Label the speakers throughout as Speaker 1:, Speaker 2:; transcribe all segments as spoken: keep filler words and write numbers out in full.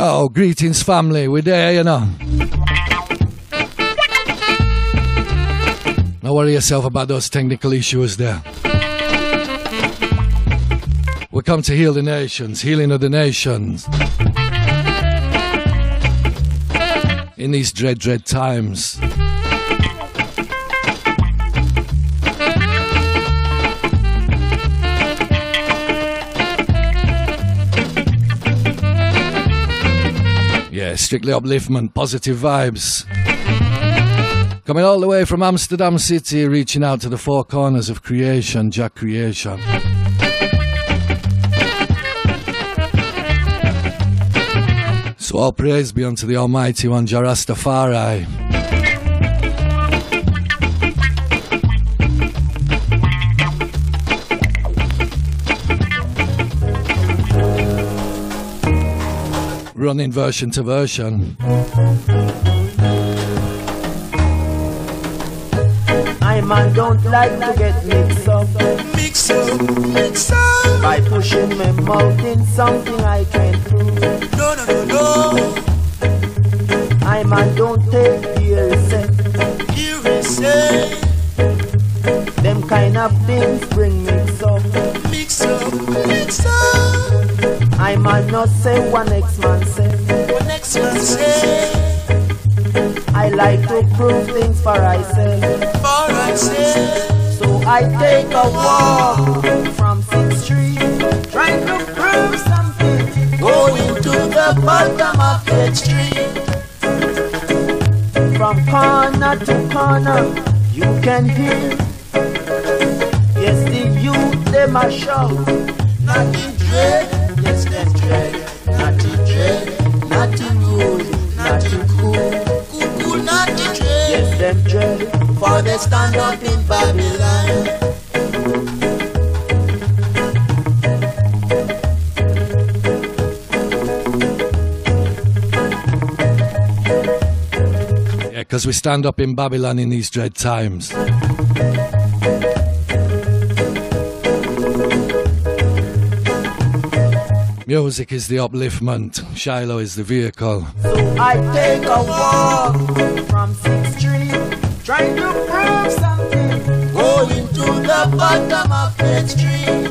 Speaker 1: Yo, greetings family, we're there, you know. Don't worry yourself about those technical issues there. We come to heal the nations, healing of the nations. In these dread, dread times. Yeah, strictly upliftment, positive vibes. Coming all the way from Amsterdam City, reaching out to the four corners of creation, Jah creation. So all praise be unto the Almighty One, Jah Rastafari. Running version to version.
Speaker 2: I man don't like to get mixed up,
Speaker 3: mix up, mix up.
Speaker 2: By pushing my mouth in something I can't prove.
Speaker 3: No, no, no, no.
Speaker 2: I man don't take hearsay,
Speaker 3: hearsay.
Speaker 2: Them kind of things bring mix up,
Speaker 3: mix up, mix up.
Speaker 2: I man not say what next man say,
Speaker 3: what next man say.
Speaker 2: I like to prove things for I say,
Speaker 3: for I say.
Speaker 2: So I take a walk from Sixth Street, trying to prove something,
Speaker 3: going to the bottom of Eighth Street.
Speaker 2: From corner to corner, you can hear. Yes, the youth them a shout,
Speaker 3: not in dread. Yes, them dread. Not in dread. Not in rude. Not in cool. Not the dread,
Speaker 2: yes, them dread,
Speaker 3: for they stand up in Babylon.
Speaker 1: Yeah, because we stand up in Babylon in these dread times. Music is the upliftment, Shiloh is the vehicle.
Speaker 2: So I take a walk from Sixth Street, trying to prove something,
Speaker 3: going to the bottom of Eighth Street.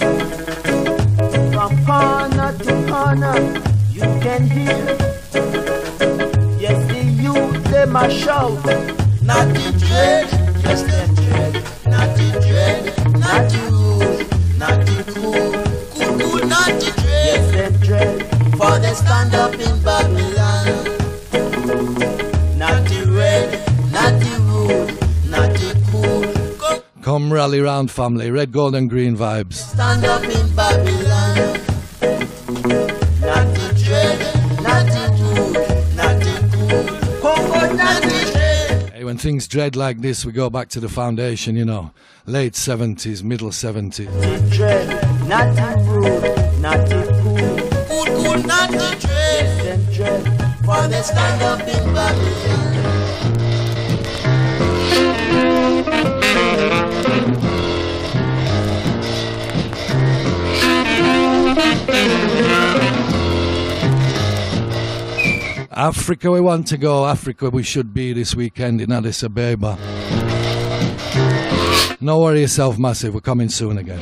Speaker 2: From corner to corner, you can hear. Yes, the youth them a shout,
Speaker 3: not the dread, yes, them dread. Not the dread, not the rude, not the cool, cool, cool, not the dread.
Speaker 2: Yes, them dread,
Speaker 3: for they stand up in Babylon. Not the red, not the rude, not the cool. Come,
Speaker 1: Come rally round family, red, gold and green vibes.
Speaker 3: Stand up in Babylon. Not the dread, not the rude, not the cool. Come on, not the dread.
Speaker 1: Hey, when things dread like this, we go back to the foundation, you know. Late seventies, middle seventies.
Speaker 2: The dread, not the rude, not the cool.
Speaker 3: Cool, cool, not the dread.
Speaker 2: Yes, them dread,
Speaker 3: for they stand up in Babylon.
Speaker 1: Africa we want to go, Africa we should be this weekend in Addis Ababa. No worry yourself, Massive, we're coming soon again.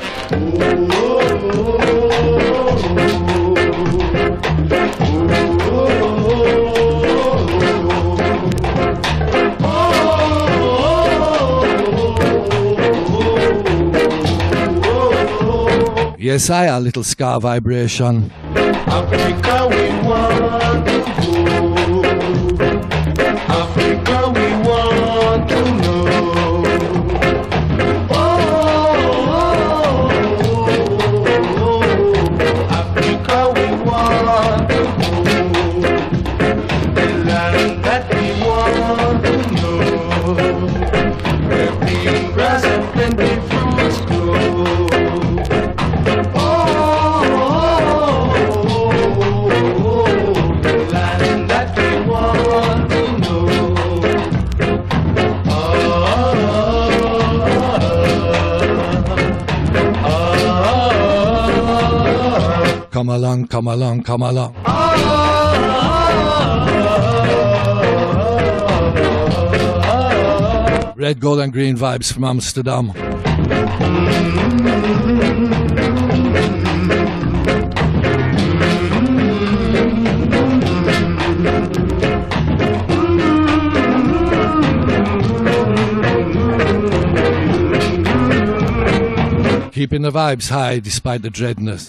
Speaker 1: Yes, I a little ska vibration.
Speaker 4: Africa we want to go. Africa we want to know. Oh, oh, oh, oh. Africa we want to go. The land that we want to know. Where green grass and plenty fruits grow.
Speaker 1: Come along, come along, come along.
Speaker 4: Oh,
Speaker 1: Red, gold and green vibes from Amsterdam. Keeping the vibes high despite the dreadness.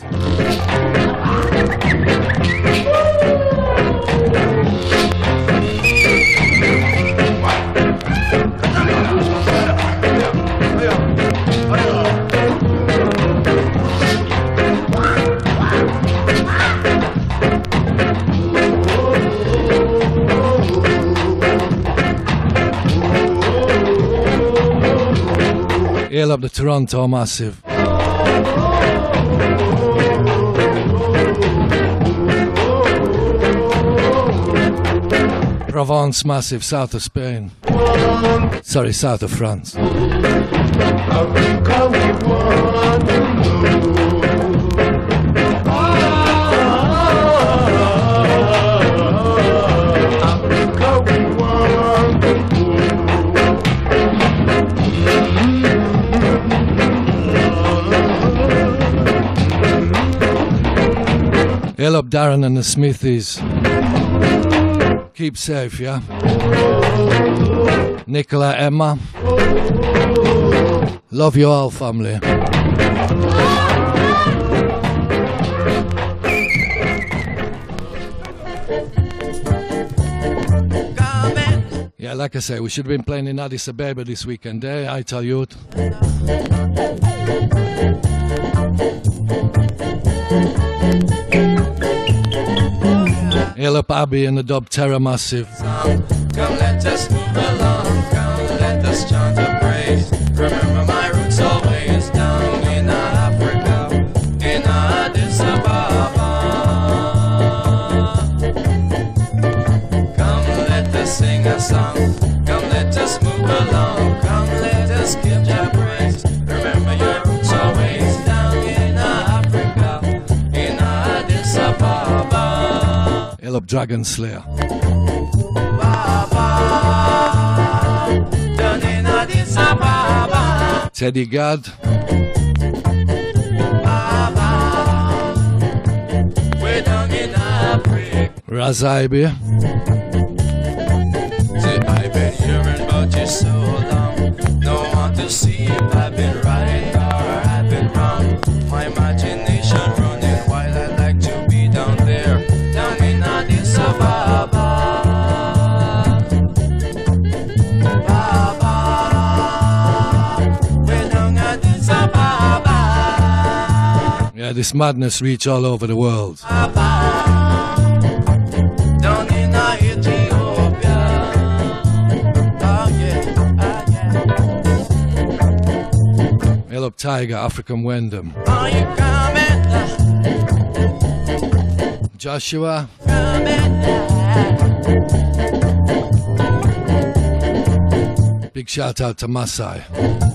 Speaker 1: Hail up the Toronto Massive. Provence Massive, south of Spain. Sorry, south of France.
Speaker 4: Africa, we want to Africa, we want to
Speaker 1: Hail up Darren and the Smithies. Keep safe, yeah? Nicola, Emma. Love you all, family. Yeah, like I say, we should have been playing in Addis Ababa this weekend, eh? I tell you. Hail up Abby and the Dub Terror Massive.
Speaker 3: Come let us move along, come let us chant a praise. Remember my roots always down in Africa, in Addis Ababa. Come let us sing a song, come let us move along, come let us give Jah praise. Remember your roots always down in Africa, in Addis Ababa.
Speaker 1: Hail up Dragon Slayer. Teddy Gad. Razaibi.
Speaker 3: Say I've been hearing about you so long. Don't want to see if I've been right or I've been wrong. My imagination running wild. I'd like to be down there, down in Addis Ababa.
Speaker 1: Yeah, this madness reach all over the world.
Speaker 3: Down in Ethiopia. Oh yeah, oh yeah.
Speaker 1: Hail up Tiger, African Wyndham.
Speaker 3: Are you coming?
Speaker 1: Joshua. Big shout out to Masai.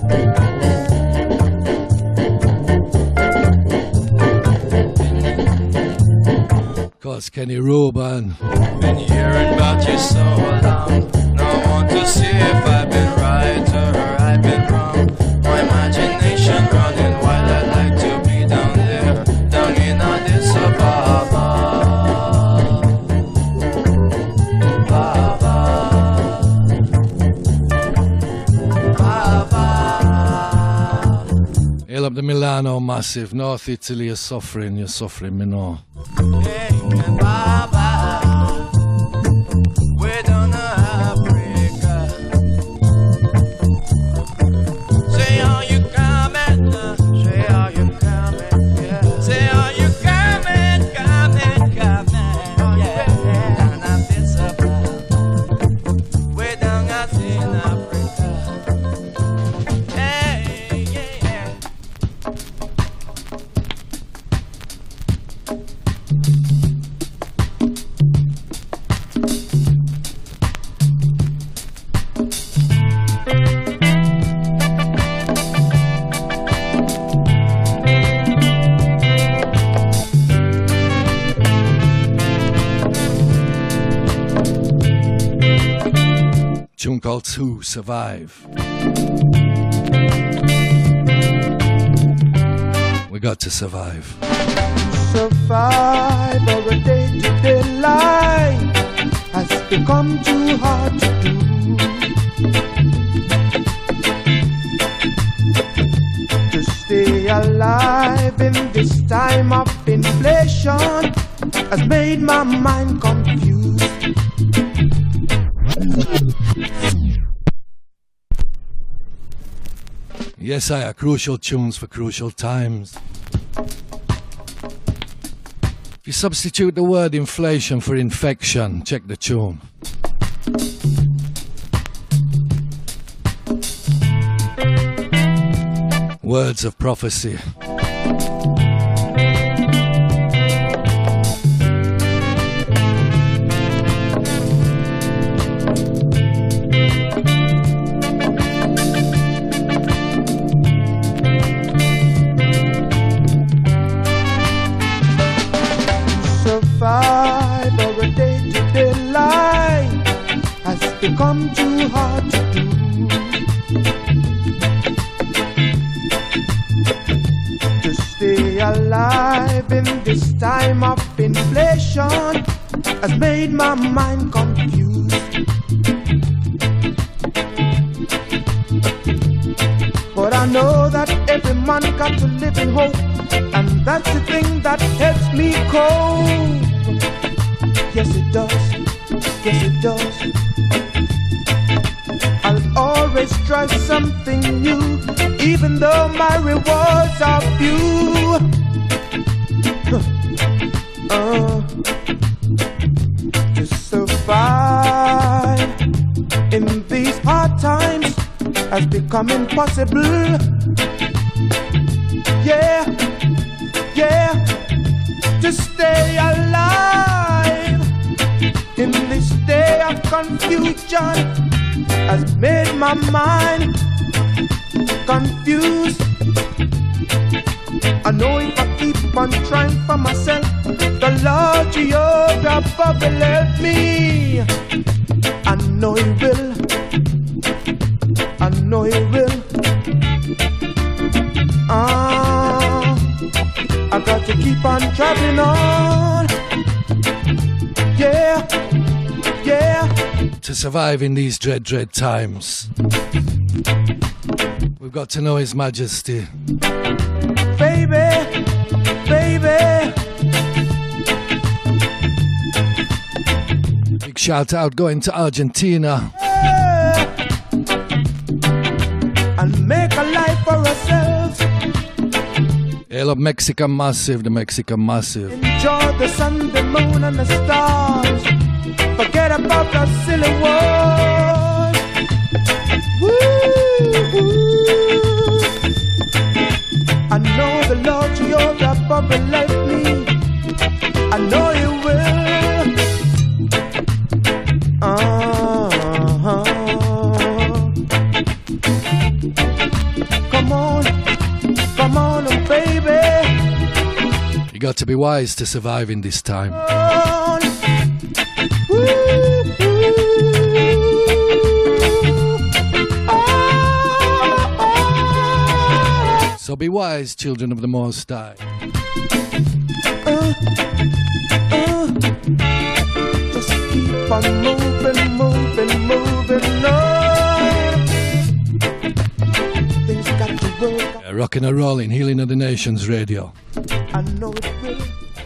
Speaker 1: Of course, Kenny Ruben.
Speaker 3: Been hearing about you so long. Now want to see if I've been right or I've been wrong. My imagination running wild. I'd like to be down there, down in Addis Ababa. Baba. Baba.
Speaker 1: Hail up the Milano Massive. North Italy, you're suffering, you're suffering, me know.
Speaker 3: Hey, Baba. We're down Africa. Say, are you coming? Say, are you coming? Yeah. Say, are you coming? Coming, coming. Yeah. Down Addis Ababa. We're down out in Africa. Hey, yeah, yeah.
Speaker 1: called To Survive. We got to survive.
Speaker 2: Survive our day-to-day life has become too hard to do. To stay alive in this time of inflation has made my mind confused.
Speaker 1: Yes, I are crucial tunes for crucial times. If you substitute the word inflation for infection, check the tune. Words of prophecy.
Speaker 2: Survive our day-to-day life has become too hard to do. To stay alive in this time of inflation has made my mind confused. But I know that every man got to live in hope, and that's the thing that helps me cope. Yes it does, yes it does. I'll always try something new, even though my rewards are few. uh, to survive in these hard times has become impossible. Yeah, yeah, to stay alive in this day of confusion has made my mind confused. I know if I keep on trying for myself, the Lord Jehovah will help me. I know He will, I know He will. Ah, I got to keep on traveling on. Yeah, yeah.
Speaker 1: To survive in these dread, dread times, we've got to know His Majesty.
Speaker 2: Baby, baby.
Speaker 1: Big shout out going to Argentina.
Speaker 2: Yeah. And make a life for ourselves.
Speaker 1: Hail up Mexican Massive, the Mexican Massive.
Speaker 2: Enjoy the sun, the moon, and the stars. Forget about the silly wars. Woo-hoo. I know the Lord Jehovah will let me. I know He will. Uh-huh. Come on, come on, baby.
Speaker 1: You got to be wise to survive in this time. So be wise, children of the Most High.
Speaker 2: Uh, uh, just keep on moving, moving, moving on. Things got to work.
Speaker 1: Yeah, rocking and rolling, Healing of the Nations Radio.
Speaker 2: I know it will.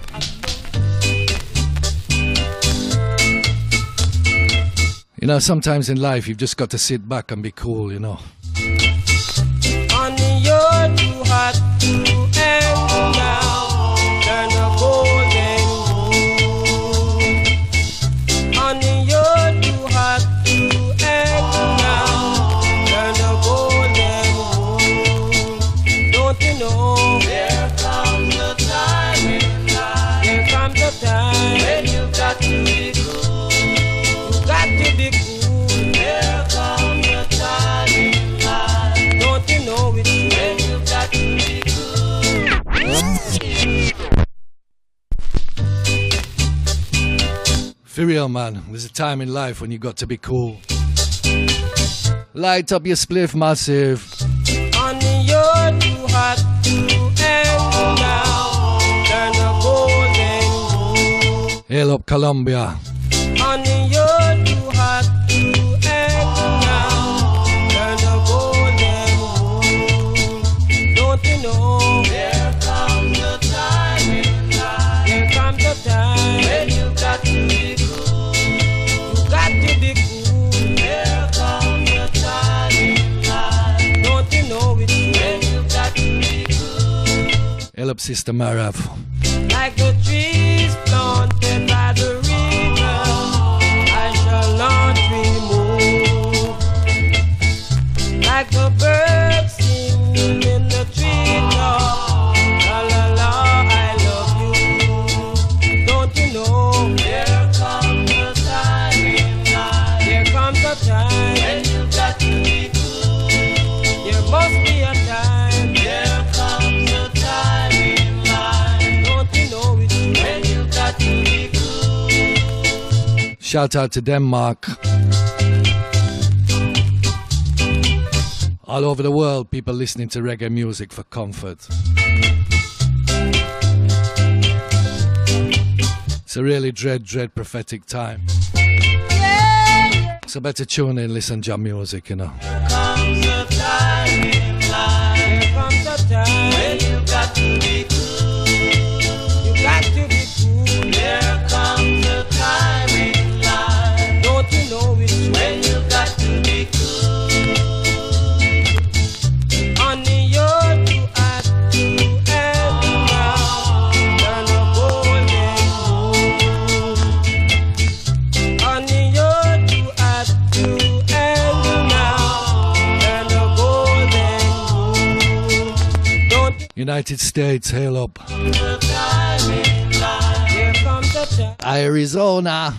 Speaker 1: You know, sometimes in life you've just got to sit back and be cool, you know.
Speaker 3: Honey, you're too hot to handle now. Turn a golden rule. Honey, you're too hot to handle now. Turn a golden rule. Don't you know? There comes the time in life. There comes the time when you got to be cool. You got to be cool. There comes the time in life. Don't you know it? When you got to be cool.
Speaker 1: For real, man, there's a time in life when you got to be cool. Light up your spliff, massive.
Speaker 3: Honey, you're too hot to handle now. Turn the golden rule.
Speaker 1: Hail up Colombia.
Speaker 3: Honey, you're too hot to handle now. Turn the golden rule. Don't you know? There comes the time in life. There comes the time when you got to be cool. You got to be cool. There comes the time in life. Don't you know it? When you got to be cool.
Speaker 1: Hail up Sister Marav.
Speaker 3: Like the trees planted by the river, I shall not remove. Like the birds singing in the treetop, la la la, I love you. Don't you know? There comes a time in life. There comes a time when you got to be cool. There must be a time. There comes a time in life. Don't you know it? When you got to be cool.
Speaker 1: Shout out to Denmark. All over the world, people listening to reggae music for comfort. It's a really dread, dread prophetic time. So better tune in, listen to your music, you know.
Speaker 3: There comes a time in life. There comes a time when you got to be cool. You got to be cool. There comes a time in life. Don't you know it? When you got to be cool. Honey, you're too hot to handle now. Turn the golden rule. Honey, you're too hot to handle now. Turn the golden rule. Don't
Speaker 1: United States, hail up.
Speaker 3: the time in life. Here comes the time.
Speaker 1: Arizona.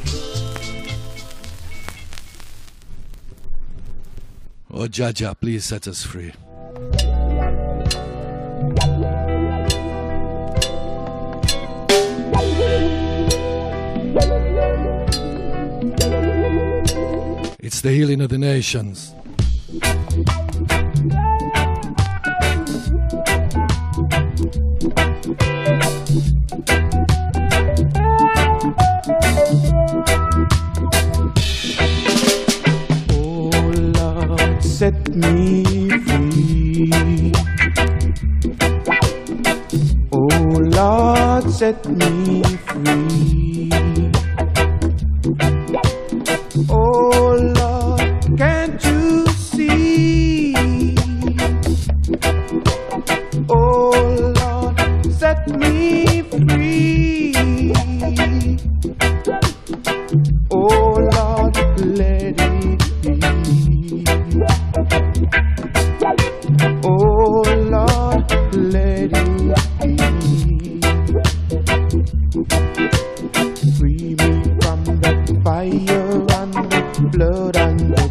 Speaker 1: Oh, Jaja, please set us free. It's the healing of the nations.
Speaker 2: Oh Lord, set me free. Oh Lord, set me free. Oh Lord, can't you see? Oh Lord, set me free. Oh Lord, let it be. Oh Lord, let it be. Free me from the fire and the blood and the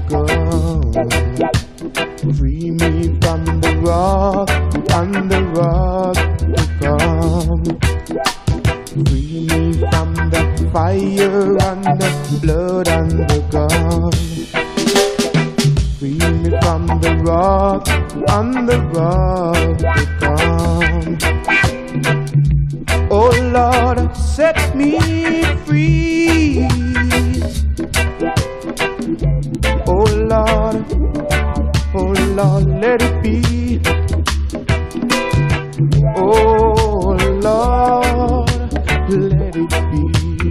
Speaker 2: gun. Free me from the rock and the rock to come. Free me from the fire and the blood and the gun. Free me from the rock and the rock to come. Oh Lord, set me free. Oh Lord, oh Lord, let it be. Oh Lord, let it be.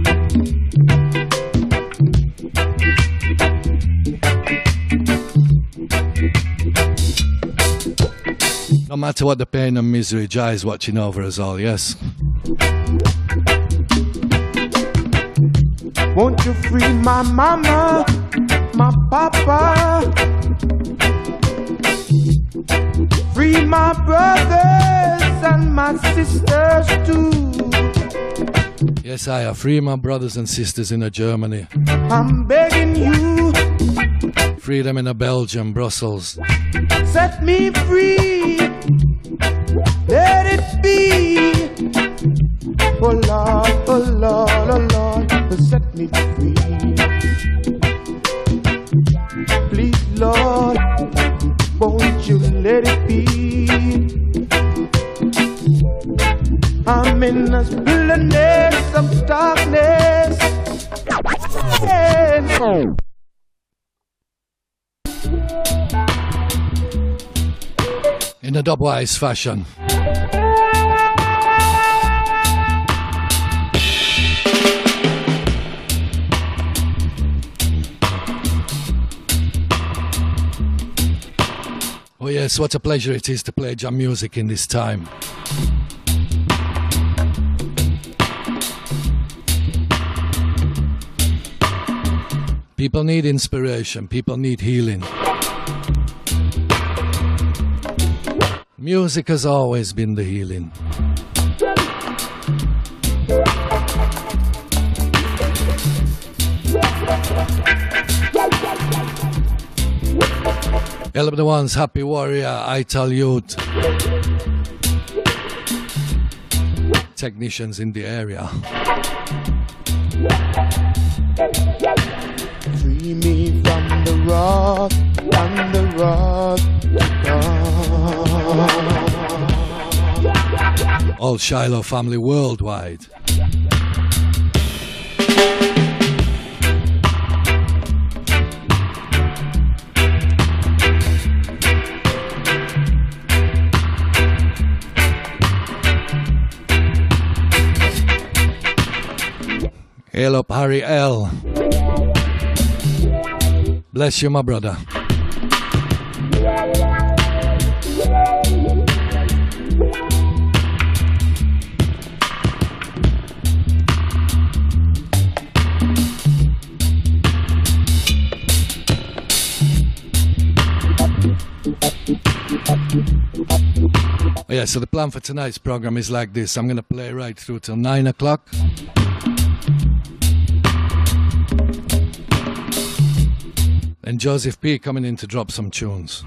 Speaker 1: No matter what the pain and misery, Jah is watching over us all, yes?
Speaker 2: Won't you free my mama, my papa? Free my brothers and my sisters too.
Speaker 1: Yes, I are. Free my brothers and sisters in Germany.
Speaker 2: I'm begging you,
Speaker 1: Free them in Belgium, Brussels.
Speaker 2: set me free. Let it be. Oh Lord, oh Lord, oh Lord, set me free. Please Lord, won't you let it be? I'm in the wilderness of darkness.
Speaker 1: In a dubwise fashion. Oh yes, what a pleasure it is to play jam music in this time. People need inspiration, people need healing. Music has always been the healing. Help the ones, Happy Warrior, Ital Youth. Technicians in the area.
Speaker 2: Free me from the rock, from the rock. Oh.
Speaker 1: All Shiloh family worldwide. Hail up Harry L. Bless you, my brother. Oh yeah, so the plan for tonight's program is like this. I'm going to play right through till nine o'clock. Then Joseph P coming in to drop some tunes.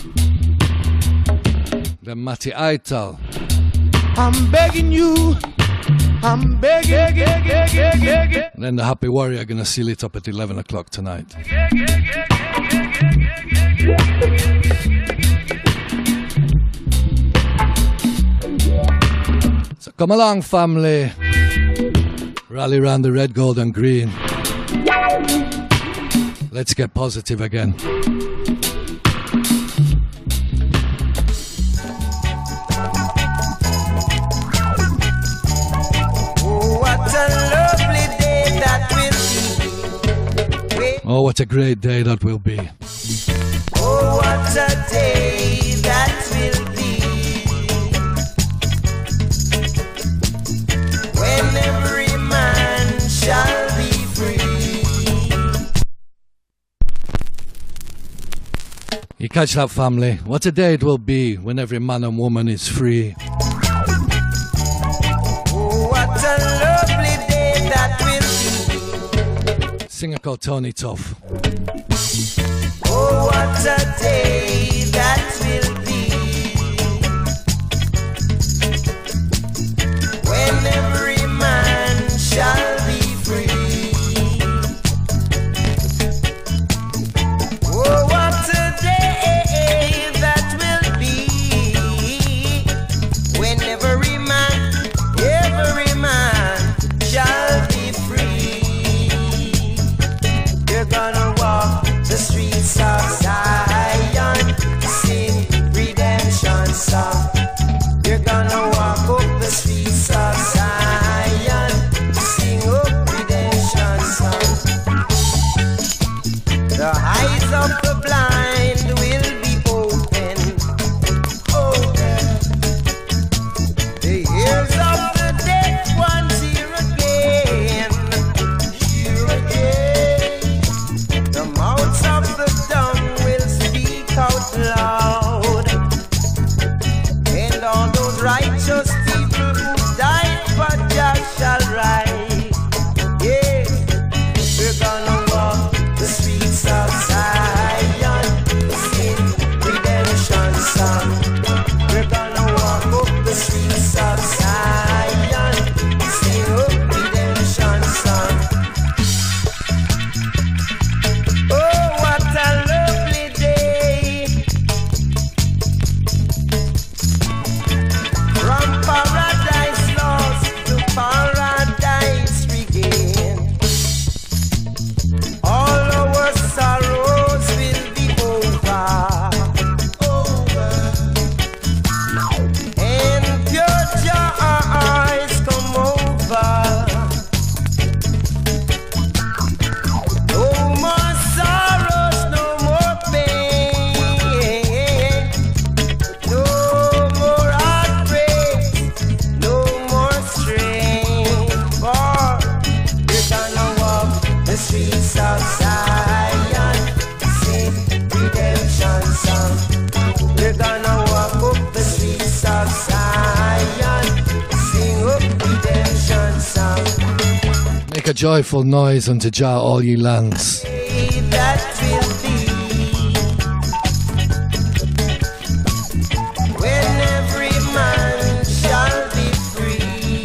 Speaker 1: Then Matty Ital.
Speaker 2: I'm begging you. I'm begging.
Speaker 1: And then the Happy Warrior gonna seal it up at eleven o'clock tonight. So come along, family. Rally round the red, gold and green. Let's get positive again.
Speaker 3: Oh, what a lovely day that will be.
Speaker 1: Oh, what a great day that will be.
Speaker 3: Oh, what a day that will be. When every man shall be free.
Speaker 1: You catch that, family? What a day it will be when every man and woman is free.
Speaker 3: Oh, what a lovely day that will be.
Speaker 1: Singer called Tony Tough.
Speaker 3: Oh, what a day that will be. When every man shall be free. Oh, what a day that will be. When every man, every man shall be free. You're gonna walk
Speaker 1: joyful noise unto Jah all ye lands.
Speaker 3: That will be when every man shall be free.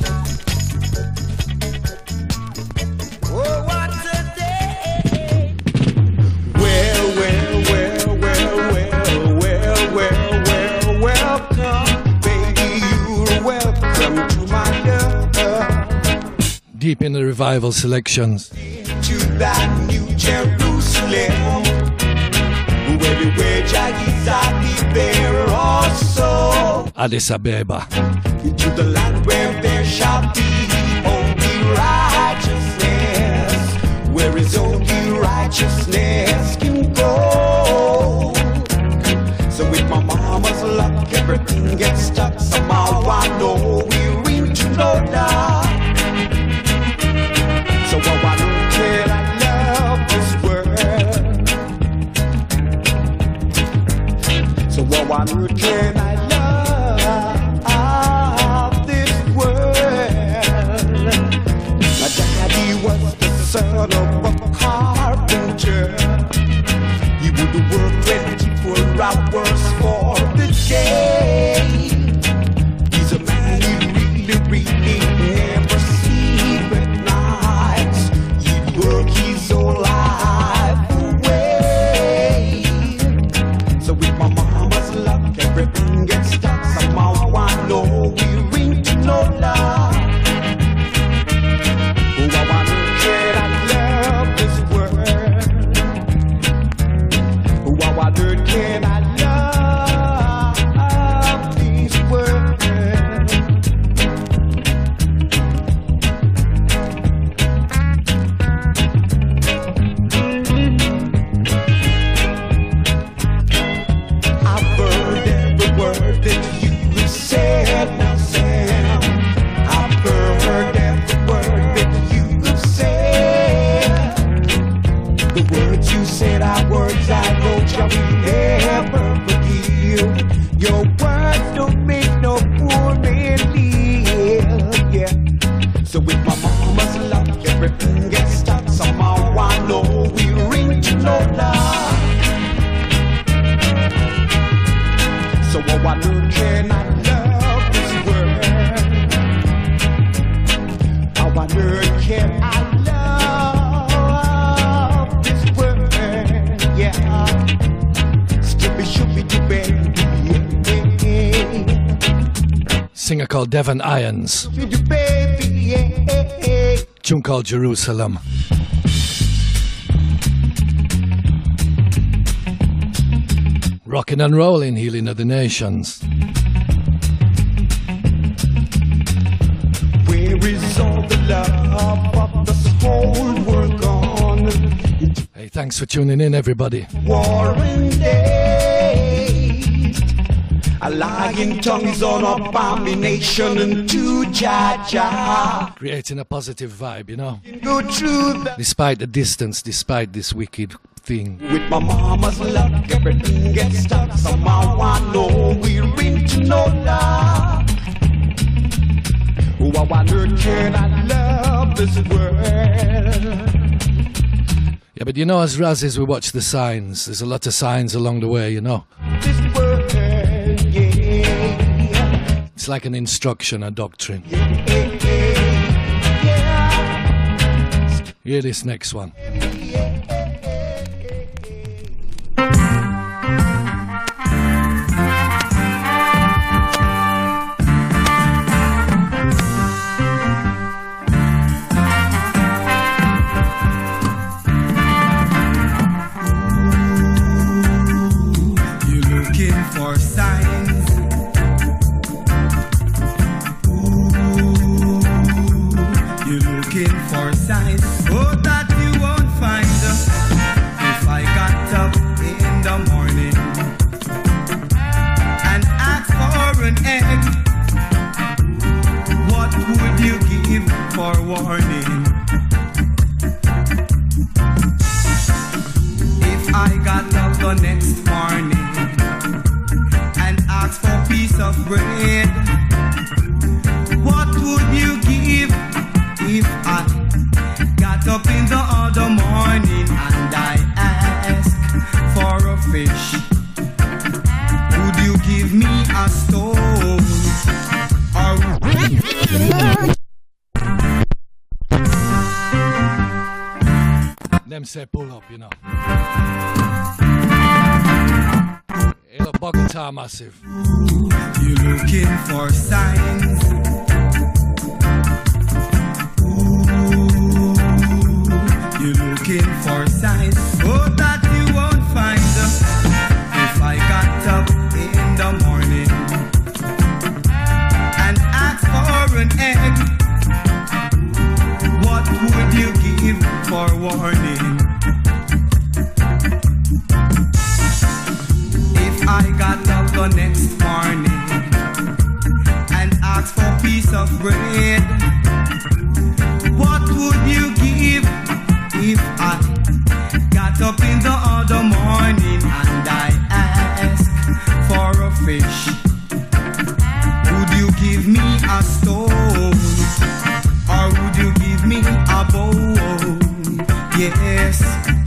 Speaker 3: Oh, what a day!
Speaker 2: Well, well, well, well, well, well, well, well, welcome, baby, you're welcome to my love.
Speaker 1: Deep in the revival selections.
Speaker 2: To that New Jerusalem, where the way Jah is at the there also.
Speaker 1: Addis Ababa.
Speaker 2: To the land where there shall be only righteousness, where is only righteousness can go. So with my mama's luck, everything gets stuck. Somehow I know we're into no doubt. So I don't care, I love this world. So I don't care, I love this world. My daddy was the son of a carpenter. He would work twenty-four hours for the day. He's a man he really, really never sleep at night. He'd work his whole life away. So with my mama's luck, everything gets stuck. Somehow I know we're into no love. Oh, I don't care, I love this world. Oh, I don't care, I love this world. I've heard every word that you said, now Sam. I've heard every word that you said. The words you said are words I know shall never forgive. Your words don't make no poor man live, yeah. So with my mama's luck, everything gets stuck. Somehow I know we're into no love. So oh, I look and I love this world. How I look and I love this world, yeah. Skippy, shoopy, baby,
Speaker 1: Singer called Devon Irons.
Speaker 2: baby, yeah.
Speaker 1: Tune called Jerusalem. Rocking and rolling, healing of the nations.
Speaker 2: Where is all the love of this whole world gone?
Speaker 1: Hey, thanks for tuning in, everybody.
Speaker 2: Warring days, a lying tongue is an abomination unto Jah Jah.
Speaker 1: Creating a positive vibe, you know.
Speaker 2: Go through the
Speaker 1: Despite the distance, despite this wicked thing.
Speaker 2: with my mama's luck, everything gets stuck. Somehow I know we're into no love. Oh, I wonder can I love this world?
Speaker 1: Yeah, but you know, as Razzies, we watch the signs. There's a lot of signs along the way, you know.
Speaker 2: This world, yeah.
Speaker 1: It's like an instruction, a doctrine.
Speaker 2: Yeah, yeah.
Speaker 1: Hear this next one.
Speaker 5: For signs, ooh, you're looking for signs, oh, that you won't find. If I got up in the morning and asked for an egg, what would you give for warning? If I got up the next morning ask for piece of bread, what would you give if I fish? Would you give me a stone? Or
Speaker 1: them say pull up, you know. Hey, look, Bogota massive.
Speaker 5: you looking for signs? You're looking for signs, oh, that you won't find. If I got up in the morning and asked for an egg, what would you give for warning? If I got up the next morning and asked for a piece of bread, what would you give? If I got up in the other morning and I asked for a fish, would you give me a stone? Or would you give me a bone? Yes.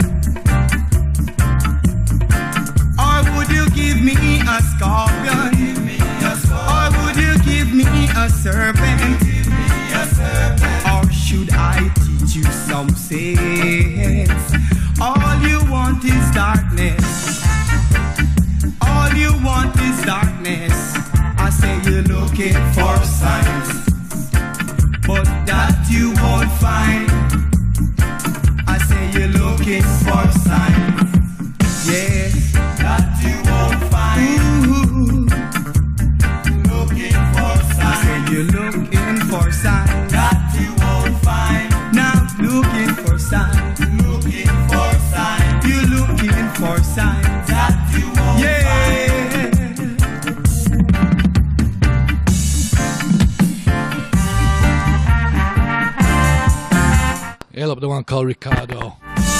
Speaker 5: Or would you give me a scorpion? Or would you give me a serpent? Or should I teach you some sense? All you want is darkness. All you want is darkness. I say you're looking for signs, but that you won't find. I say you're looking for signs, yes, that you won't find. Ooh. Looking for signs. I say you're looking for signs that you won't find. Now looking for signs. Looking for signs. You're looking for signs that you won't yeah. find.
Speaker 1: Hail up the one called Ricardo.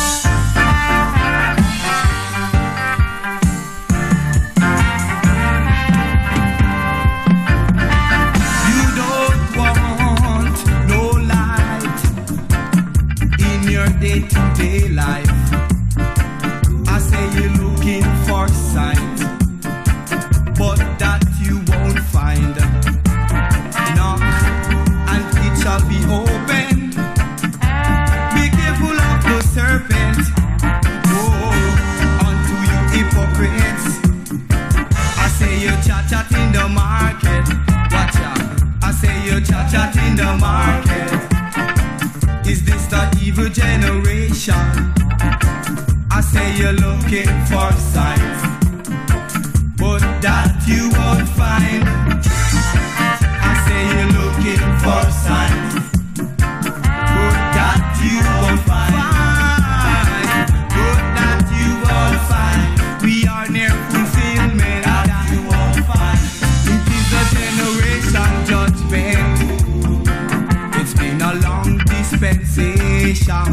Speaker 5: You don't want no light in your day-to-day life. I say you're looking for signs, but that you won't find. Knock and it shall be open. Be careful of the serpent. Oh, unto you hypocrites. I say you chat-chat in the market. Watch out. I say you chat-chat in the market. Is this the evil generation? I say you're looking for signs, but that you won't find. I say you're looking for signs, but that you won't find. But that you won't find. We are near fulfillment. That you won't find. It is a generation judgment. It's been a long dispensation,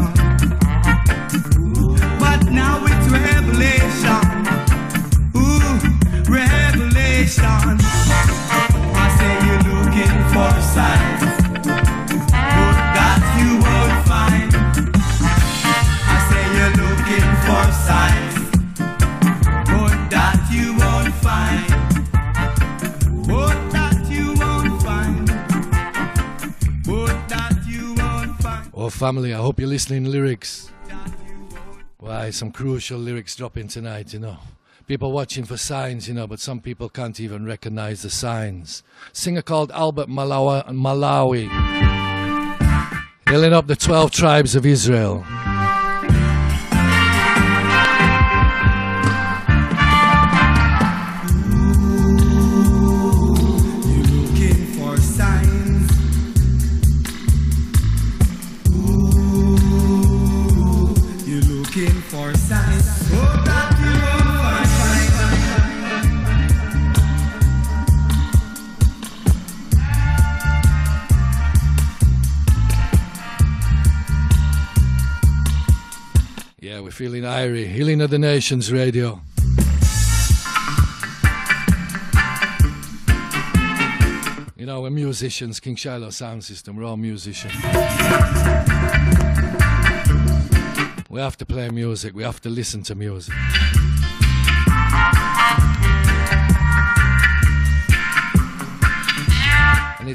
Speaker 5: but now it's revelation. Ooh, revelation. I say you're looking for signs, but that you won't find. I say you're looking for signs, but that you won't find. But that you won't find. But that you won't find.
Speaker 1: Oh, family, I hope you're listening lyrics. Why, some crucial lyrics dropping tonight, you know. People watching for signs, you know, but some people can't even recognize the signs. Singer called Albert Malawi, Malawi hailing up the twelve tribes of Israel.
Speaker 5: You're looking for signs. Ooh, you're looking for signs. Oh, that you won't
Speaker 1: Yeah, we're feeling irie. Healing of the Nations Radio. You know, we're musicians, King Shiloh Sound System, we're all musicians. We have to play music, we have to listen to music.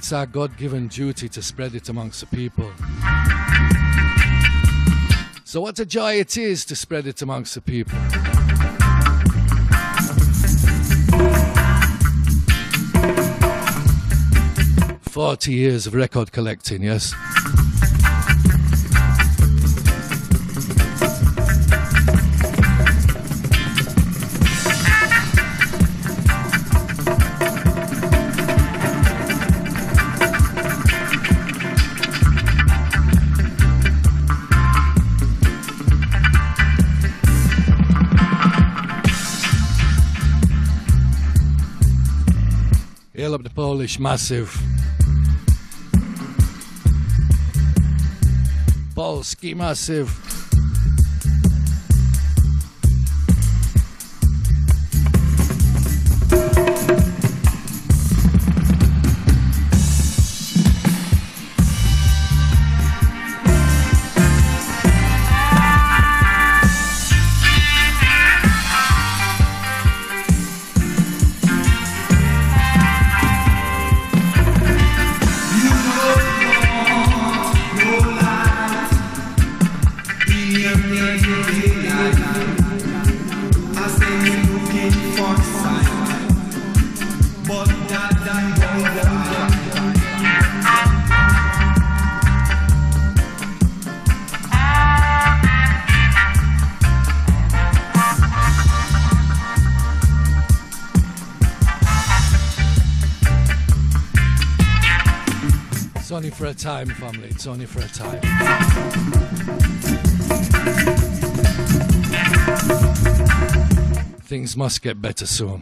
Speaker 1: It's our God-given duty to spread it amongst the people. So what a joy it is to spread it amongst the people. Forty years of record collecting, yes. Hail up the Polish Massive. Polski Massive. It's only for a time, family. It's only for a time. Things must get better soon.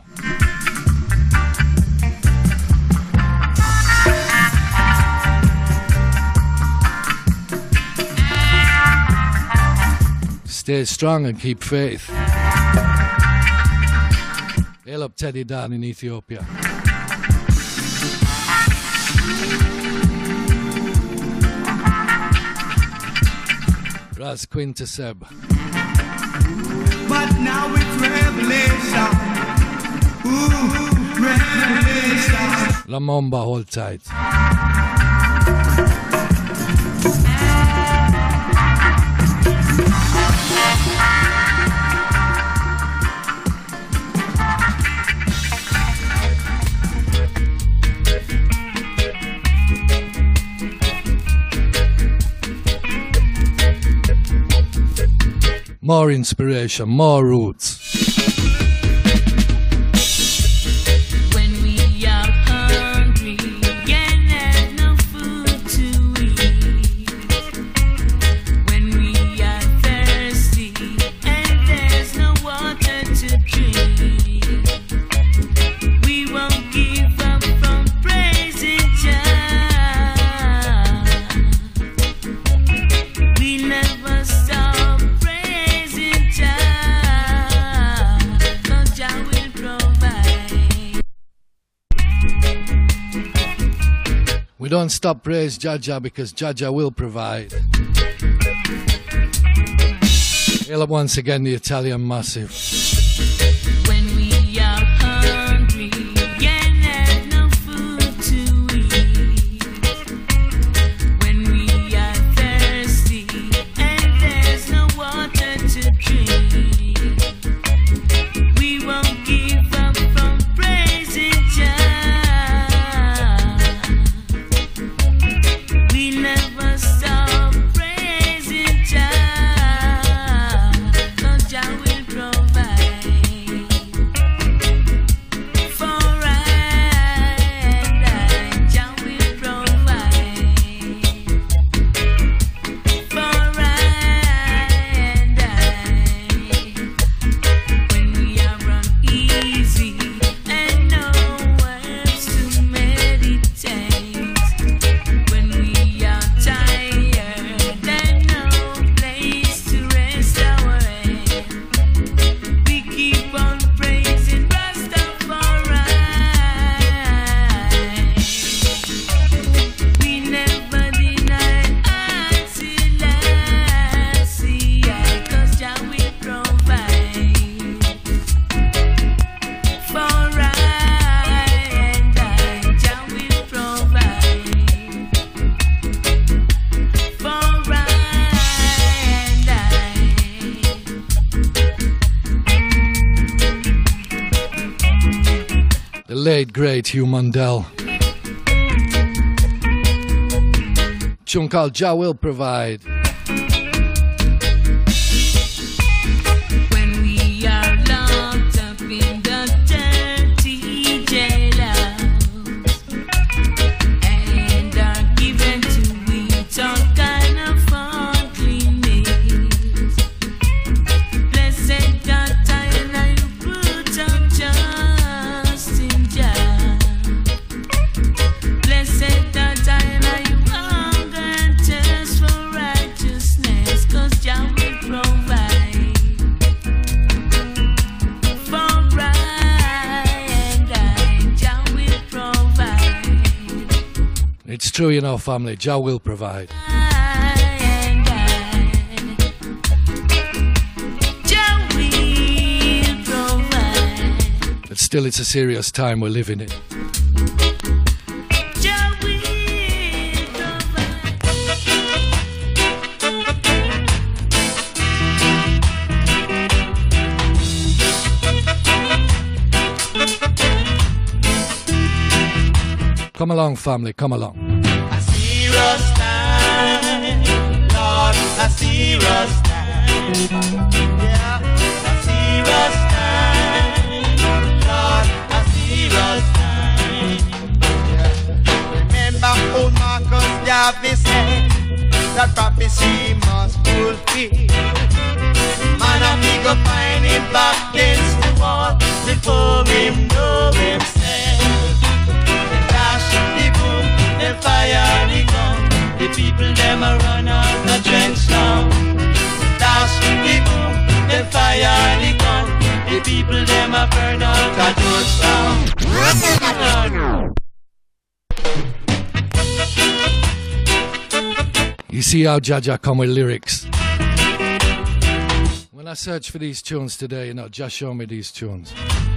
Speaker 1: Stay strong and keep faith. Hail up Teddy down in Ethiopia. Ras Quintaseb.
Speaker 5: But now it's revelation. Ooh, revelation.
Speaker 1: La Momba, hold tight. More inspiration, more roots.
Speaker 6: When we are hungry and have no food to eat, when we are thirsty and there's no water to drink, we won't give up from praising Jah. We never stop.
Speaker 1: We don't stop praise Jaja because Jaja will provide. Hail up once again the Italian Massive.
Speaker 6: When we are hungry and have no food to eat, when we are thirsty and there's no water to drink, we won't give up from praising Jah. Never stop praising Jah, 'cause Jah will provide.
Speaker 1: The late great Hugh Mundell. Tune called Jah Will Provide.
Speaker 6: When we are locked up in the dirty jailhouse and are given to eat all kind of uncleanness, blessed that I and you put up just in Jah. Blessed that I and you hunger and thirst for righteousness, 'cause Jah will provide for I and I. Jah will provide.
Speaker 1: It's true, you know, family. Jah will provide.
Speaker 6: I and I. Jah will provide.
Speaker 1: But still, it's a serious time we're living in.
Speaker 6: Jah will provide.
Speaker 1: Come along, family, come along.
Speaker 3: A serious time, Lord, a serious time. Yeah, a serious time, Lord, a serious time. Yeah. Remember old Marcus Garvey said that prophecy must fulfill. Man, I think go find him back against the wall before him know himself. Dash the boom, the fire the gun. The people them a run out the trench now. Dash the boom, the fire the gun. The people them a burn out the Georgetown.
Speaker 1: You see how Jaja come with lyrics. When I search for these tunes today, you know, just show me these tunes.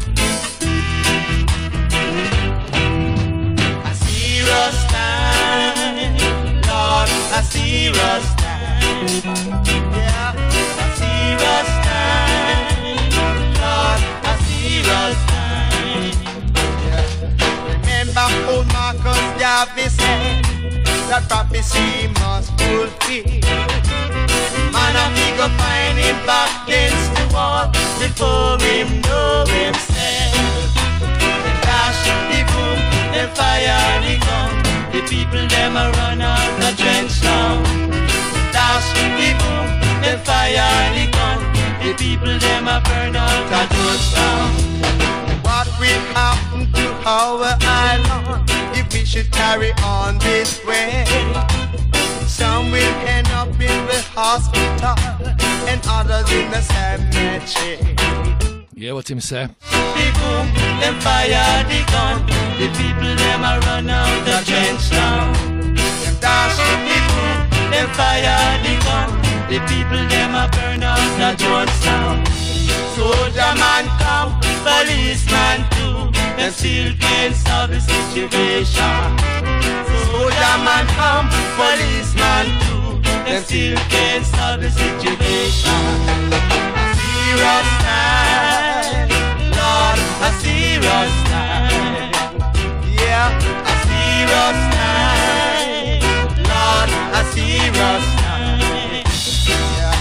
Speaker 3: A serious time, Lord, a serious time. Yeah, a serious time, Lord, a serious time. Yeah. Remember old Marcus Garvey said that prophecy must fulfill. Man, I think go find him back against the wall before him know himself. Dash the boom, the fire the gun. The people them a run out the trench now. Dash the boom, the fire the gun. The people them a burn out the Georgetown. What will happen to our island if we should carry on this way? Some will end up in the hospital and others in the cemetery.
Speaker 1: Yeah, what him say?
Speaker 3: The boom, them fire the gun. The people them a run out the trench now. Them dash the boom, them fire the gun. The people them a burn out the Georgetown. Soldier man come, policeman too. Them still can't solve the situation. Soldier man come, policeman too. Them still can't solve the situation. Serious time, Lord, a serious time. Yeah, a serious time, Lord, a serious time. Yeah.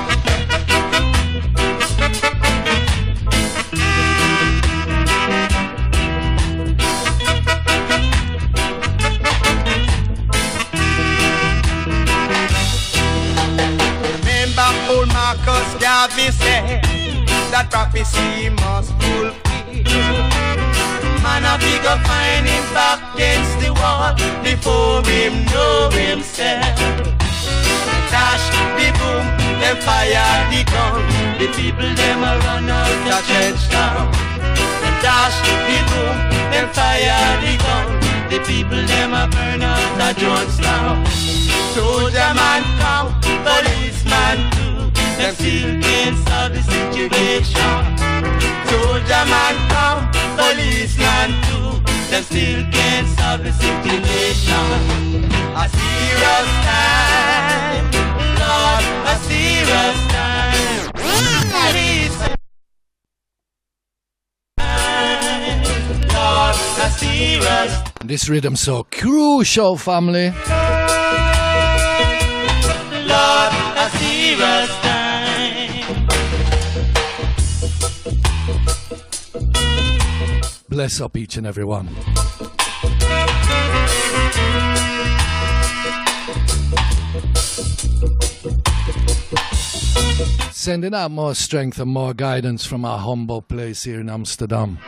Speaker 3: Remember old Marcus Garvey said that prophecy must fulfill. Man, a big up find him back against the wall before him know himself. Dash the boom, them fire the gun. The people them a run out the trench now. Dash the boom, them fire the gun. The people them a burn out the Georgetown. Soldier man come, policeman too. Them still can't solve the situation. Soldier man come, policeman too. Them still can't solve the situation. A serious time, Lord, a serious time. Police time, Lord, a serious.
Speaker 1: This rhythm so crucial, family.
Speaker 3: Lord, a serious time.
Speaker 1: Bless up each and every one. Sending out more strength and more guidance from our humble place here in Amsterdam.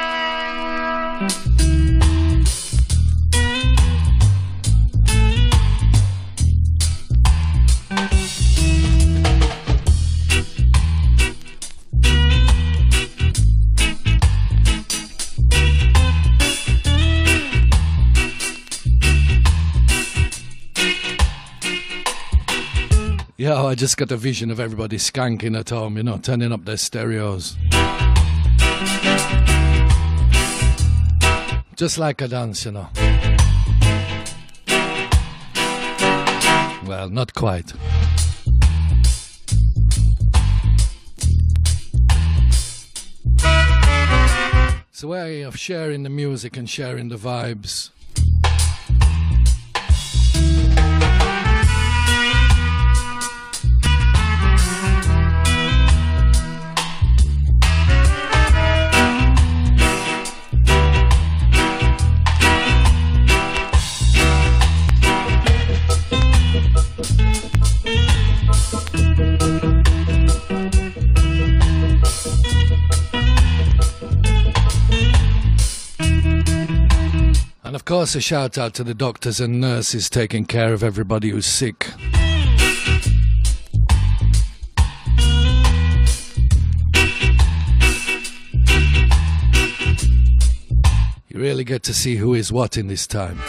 Speaker 1: Yeah, I just got a vision of everybody skanking at home, you know, turning up their stereos. Just like a dance, you know. Well, not quite. It's a way of sharing the music and sharing the vibes. Of course, a shout out to the doctors and nurses taking care of everybody who's sick. You really get to see who is what in this time.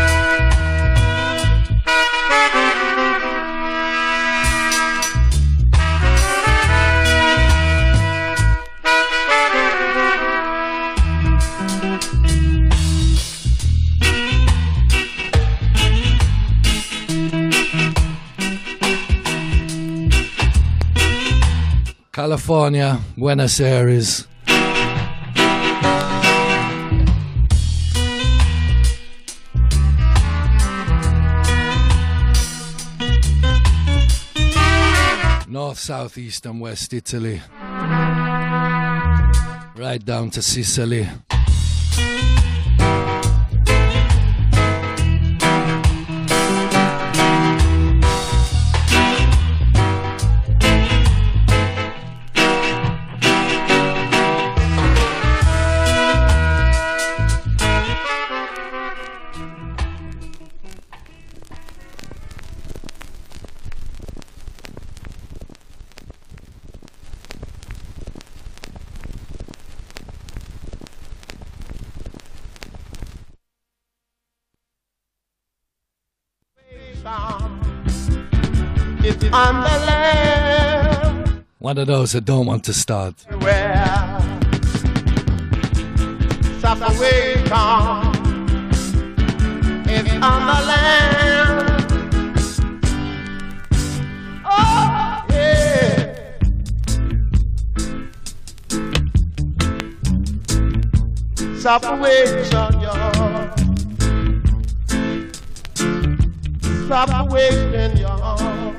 Speaker 1: California, Buenos Aires. North, South, East and West Italy. Right down to Sicily.
Speaker 2: On the land,
Speaker 1: one of those that don't want to start.
Speaker 2: where salvation is on the land. Oh, yeah. Salvation, y'all. Salvation, y'all.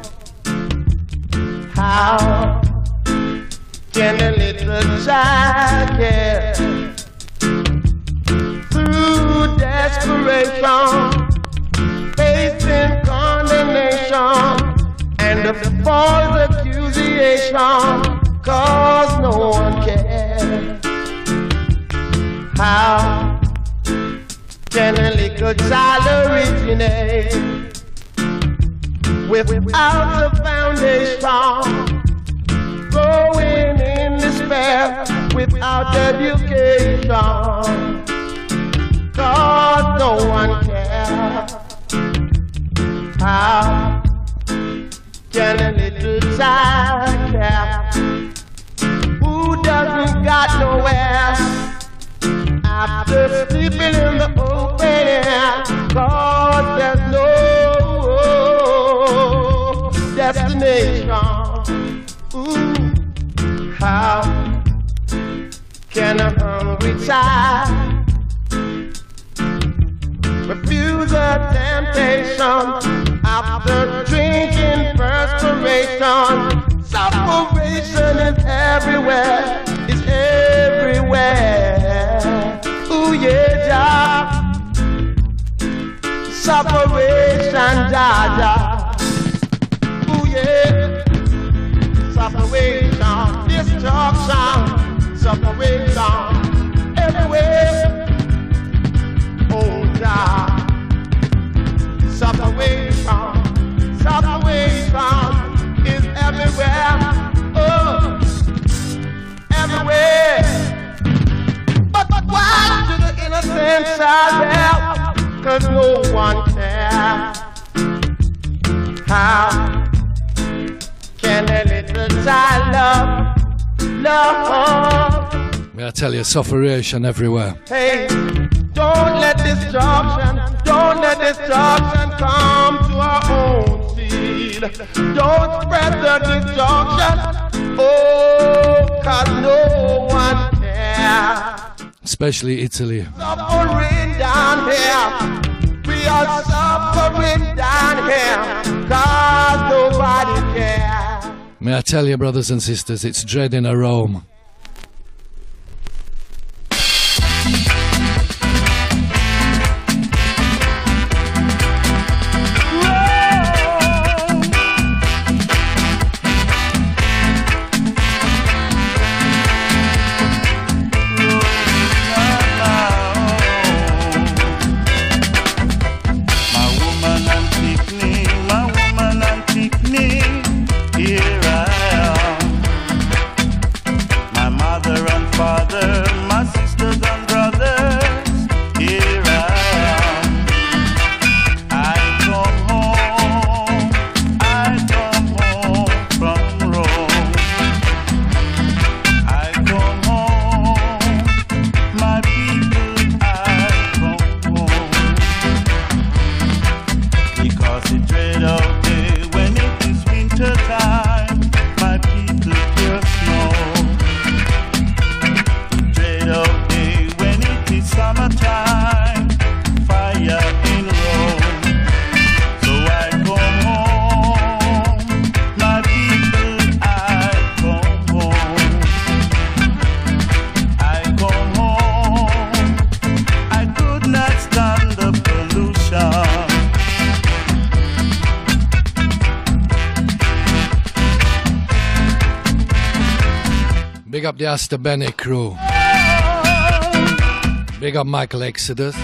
Speaker 2: How can a little child get through desperation, facing condemnation and a false accusation, cause no one cares? How can a little child originate without a foundation, growing in despair without education? Cause no one cares. How can a little child care who doesn't got nowhere after sleeping in the open air? Cause there's no destination. Ooh, how can a hungry child refuse a temptation after drinking perspiration. Separation is everywhere, it's everywhere. Ooh yeah, Jah. Separation, Jah, Jah. Ooh yeah. Separation, destruction, separation, everywhere. Oh Jah. Separation, separation is everywhere. Oh, everywhere. But why do the innocent child there? 'Cause no one cares. How can a little child love, love?
Speaker 1: May I tell you, sufferation everywhere.
Speaker 2: Hey, don't let destruction, don't let destruction come to our own seed. Don't spread the destruction, oh, 'cause no one cares.
Speaker 1: Especially Italy.
Speaker 2: Suffering down here, we are suffering down here, 'cause nobody cares.
Speaker 1: May I tell you, brothers and sisters, it's dread in a Rome. Big up the Astor Bennett crew. Big up Michael Exodus.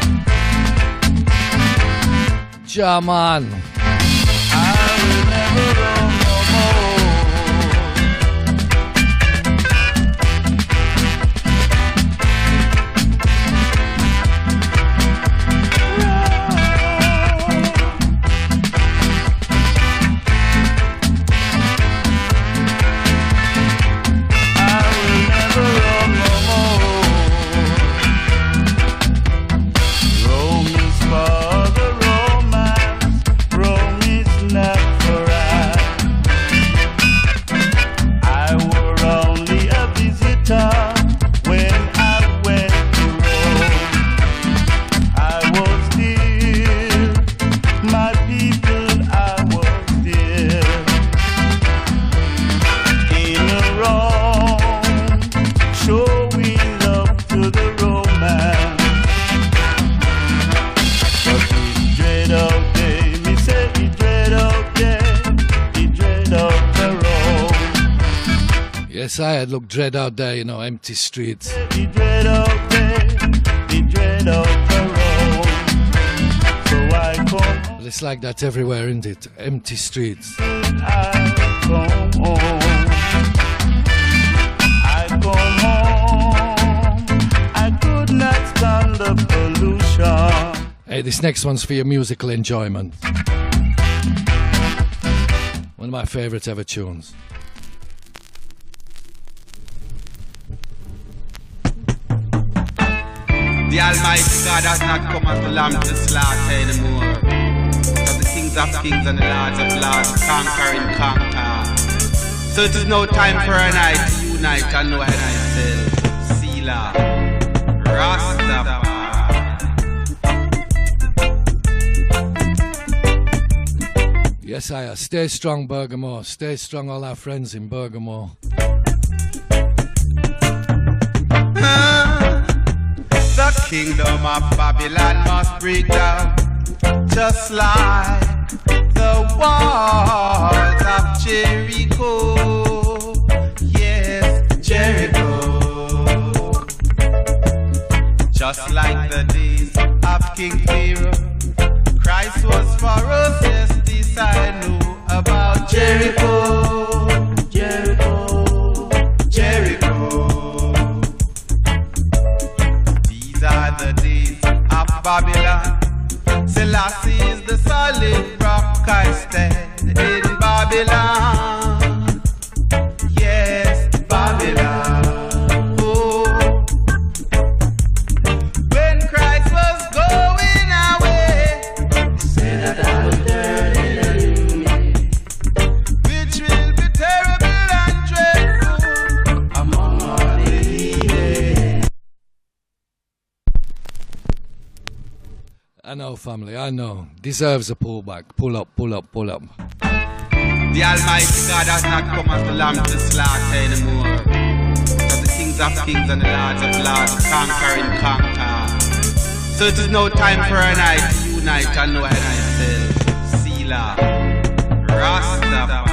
Speaker 1: Ja, man. Yes, I had looked dread out there, you know, empty streets.
Speaker 7: The dread out there, the dread of the road. So I come,
Speaker 1: But it's like that everywhere, isn't it? Empty streets.
Speaker 7: I come home. I come home. I could not stand the pollution.
Speaker 1: Hey, this next one's for your musical enjoyment. One of my favourite ever tunes.
Speaker 8: The Almighty God has not come as the lamb to slaughter anymore. But the kings of kings and the lords of lords conquer and conquer. So it is now time for an I to unite and know thyself. Selah. Rastafari.
Speaker 1: Yes, I am. Stay strong, Bergamo. Stay strong, all our friends in Bergamo.
Speaker 8: The kingdom of Babylon must break down, just like the walls of Jericho. Yes, Jericho. Just like the days of King Pharaoh, Christ was for us. Yes, this I know about Jericho. Jericho. Jericho. These are the days of Babylon. Selassie is the solid rock I stand in Babylon. Yes, Babylon. Oh. When Christ was going away, he said that I will turn in a new me, which will be terrible and dreadful among all the heathen.
Speaker 1: I know, family, I know. Deserves a pullback. Pull up, pull up, pull up.
Speaker 8: The Almighty God has not come as the lamb to slaughter anymore. But the kings of kings and the lords of lords conquer and conquer. So it is no time for a night to unite and know thyself. Selah, Rastafari.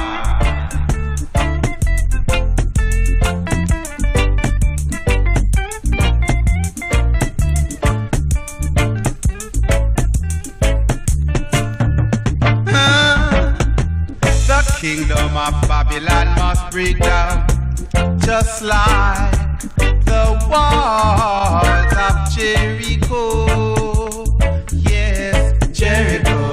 Speaker 8: Kingdom of Babylon must break down, just like the walls of Jericho. Yes, Jericho.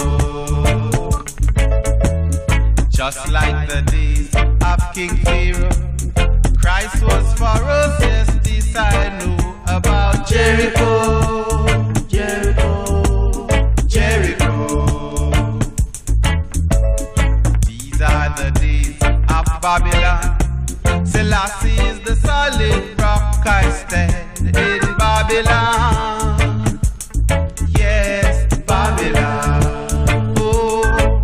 Speaker 8: Just like the days of King Pharaoh, Christ was for us. Yes, this I know about Jericho. Jericho. Jericho. These are the days of Babylon. Selassie is the solid rock I stand in Babylon. Yes, Babylon. Oh.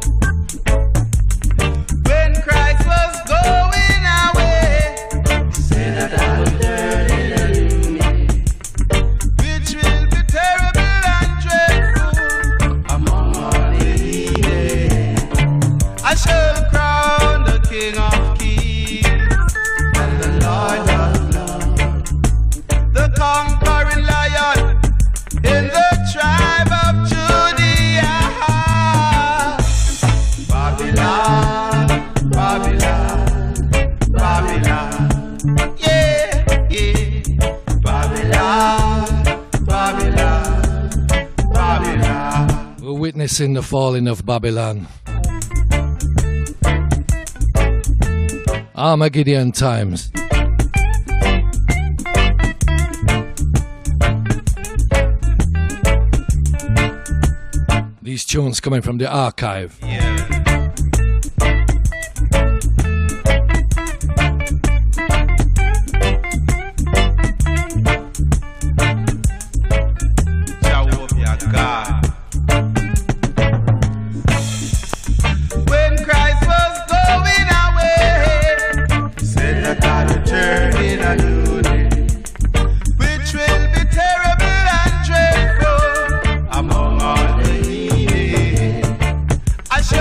Speaker 8: When Christ was going away, he said that I will turn in a new me, which will be terrible and dreadful among all the heathen. I shall crown the King of Kings and the Lord of Lords, the conquering lion in the tribe of Judah. Babylon, Babylon, Babylon, yeah, yeah. Babylon, Babylon, Babylon.
Speaker 1: We're witnessing the falling of Babylon. Armageddon times. These tunes coming from the archive.
Speaker 8: Yeah. Jehovah God. When Christ was going away, he said that I will turn in a new day, which will be terrible and dreadful among all the heathen. I shall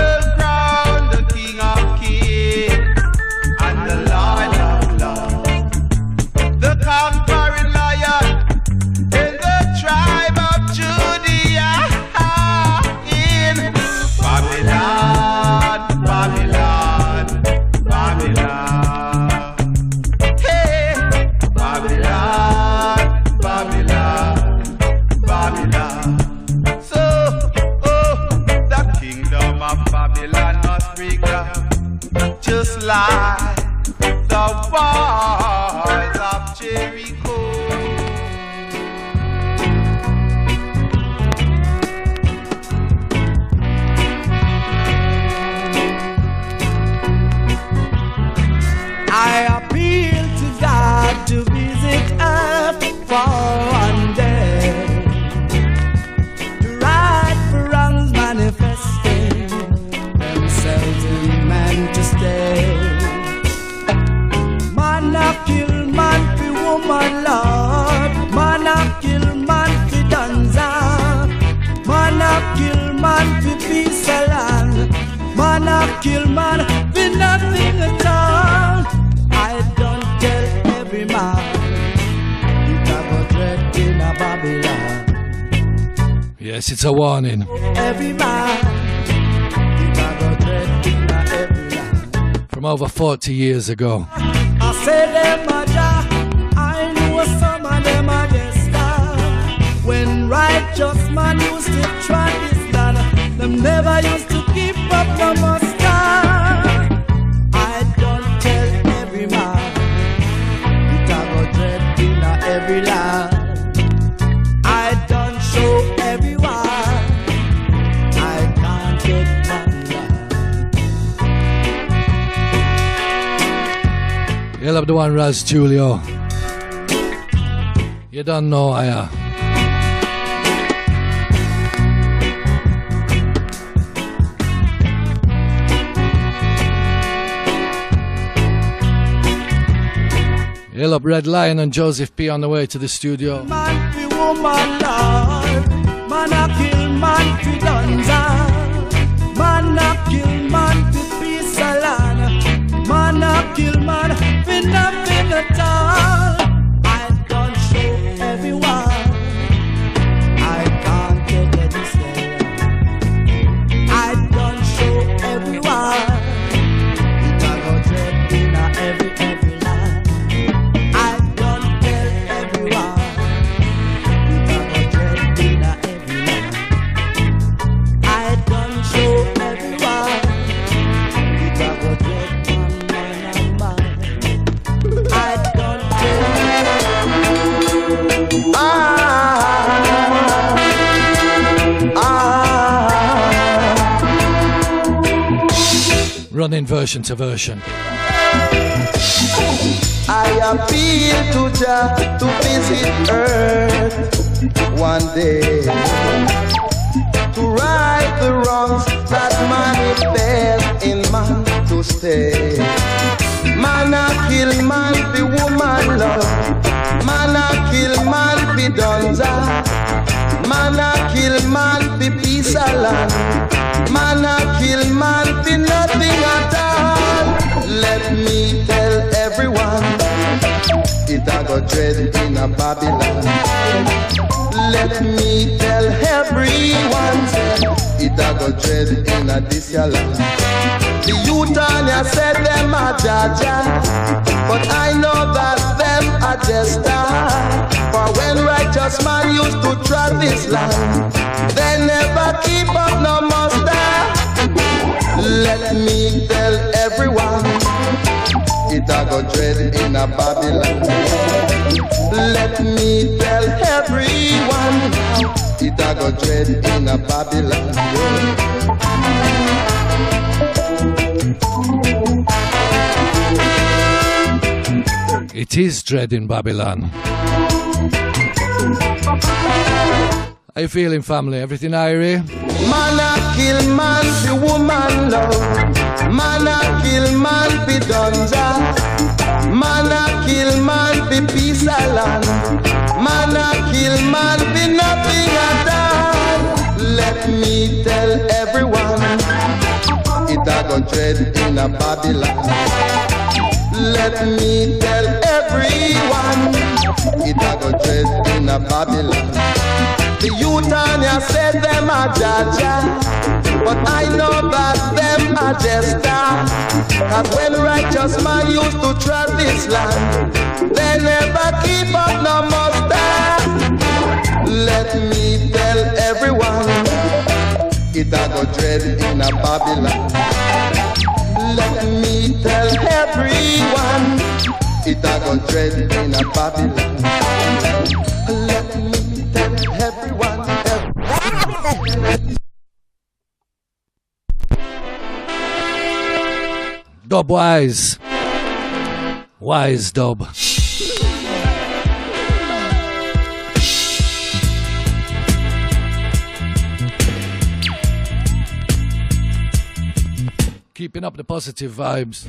Speaker 2: kill man for nothing at all. I don't tell every man it a go dread in a Babylon.
Speaker 1: Yes, it's a warning.
Speaker 2: Every man it a go dread in a every land.
Speaker 1: From over forty years ago.
Speaker 2: I say them a ja, I know some of them a just star. When righteous man used to try this land, them never used to keep up the muster. I don't tell every man it a go dread in a every land. I don't show everyone I can't get Babylon.
Speaker 1: You love the one, Raz Julio. You don't know I am. Hail up Red Lion and Joseph P on the way to the studio.
Speaker 2: Man fi woman lord, man a kill man fi danza, man a kill man fi peace a land, man a kill man fi nothing at all. I don't show everyone I can't get this way. I don't show everyone it a go dread in a every every land. I don't tell everyone it a go dread in a every land. I don't show everyone it a go dread man man and man. I don't tell ah ah.
Speaker 1: Running version to version.
Speaker 4: I appeal to Jah to visit earth one day, to right the wrongs that manifest in man to stay. Man a kill man fi woman love, man a kill man fi danza, man a kill man fi peace a land, man a kill man fi nothing at all. Let me tell everyone it a go dread in a Babylon. Let me tell everyone it a go dread in a this ya land. The youth on ya said them a jaja, but I know that them a jester. For when righteous man used to trod this land, they never keep up no muster. Let me tell everyone it a go dread in a Babylon. Let me tell everyone it a go dread in a Babylon.
Speaker 1: It is dread in Babylon. How you feeling, family? Everything airy?
Speaker 4: Man a kill man fi woman love, man a kill man fi danza, man a kill man fi peace a land, man a kill man fi nothing at all. Let me tell everyone it a go dread in a Babylon. Let me tell everyone it a go dread in a Babylon. The youth on ya said them a jaja, but I know that them a jester. Cause when righteous man used to trod this land, they never keep up no muster. Let me tell everyone it a go dread in a Babylon. Let me tell everyone it a go dread in a Babylon. Let me tell everyone, everyone.
Speaker 1: Dub Wise. Wise Dub. Keeping up the positive vibes.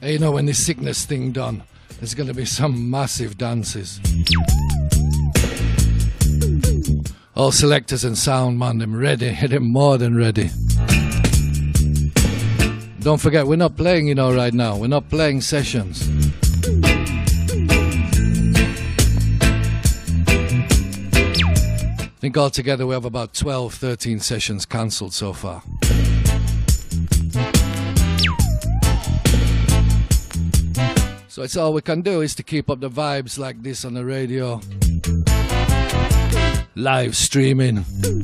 Speaker 1: Hey, you know, when this sickness thing done, there's going to be some massive dances. All selectors and sound man, them ready, them more than ready. Don't forget, we're not playing, you know, right now. We're not playing sessions. I think altogether we have about twelve, thirteen sessions cancelled so far. So it's all we can do is to keep up the vibes like this on the radio. Live streaming.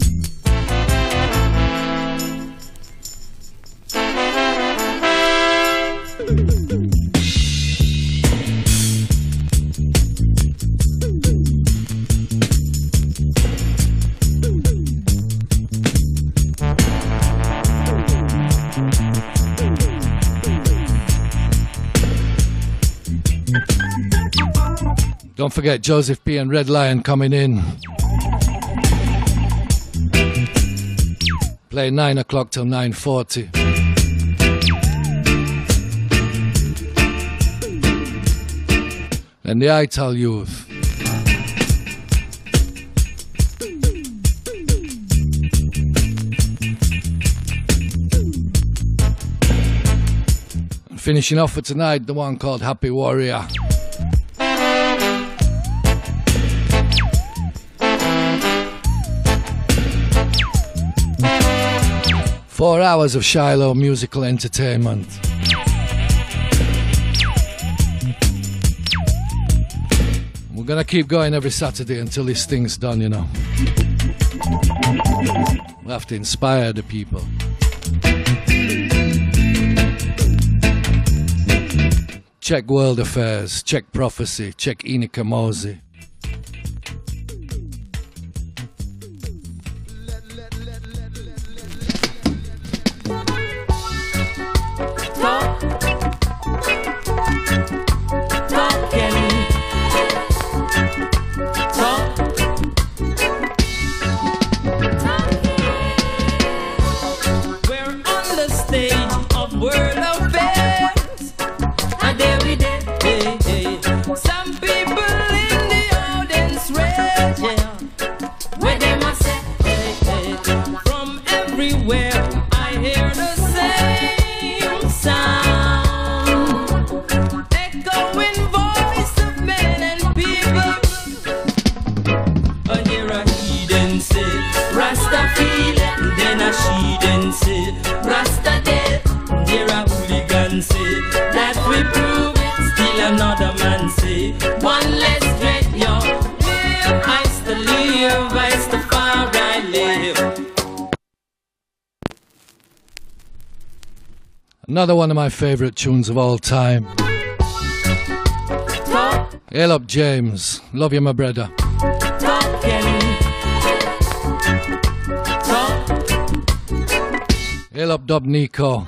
Speaker 1: Don't forget Joseph P. and Red Lion coming in. Play nine o'clock till nine forty. And the Ital Youth. And finishing off for tonight, the one called Happy Warrior. Four hours of Shiloh musical entertainment. We're gonna keep going every Saturday until this thing's done, you know. We have to inspire the people. Check World Affairs, check Prophecy, check Inika Mosi. Another one of my favourite tunes of all time. Hail up, James. Love you, my brother. Hail up, Dub Nico.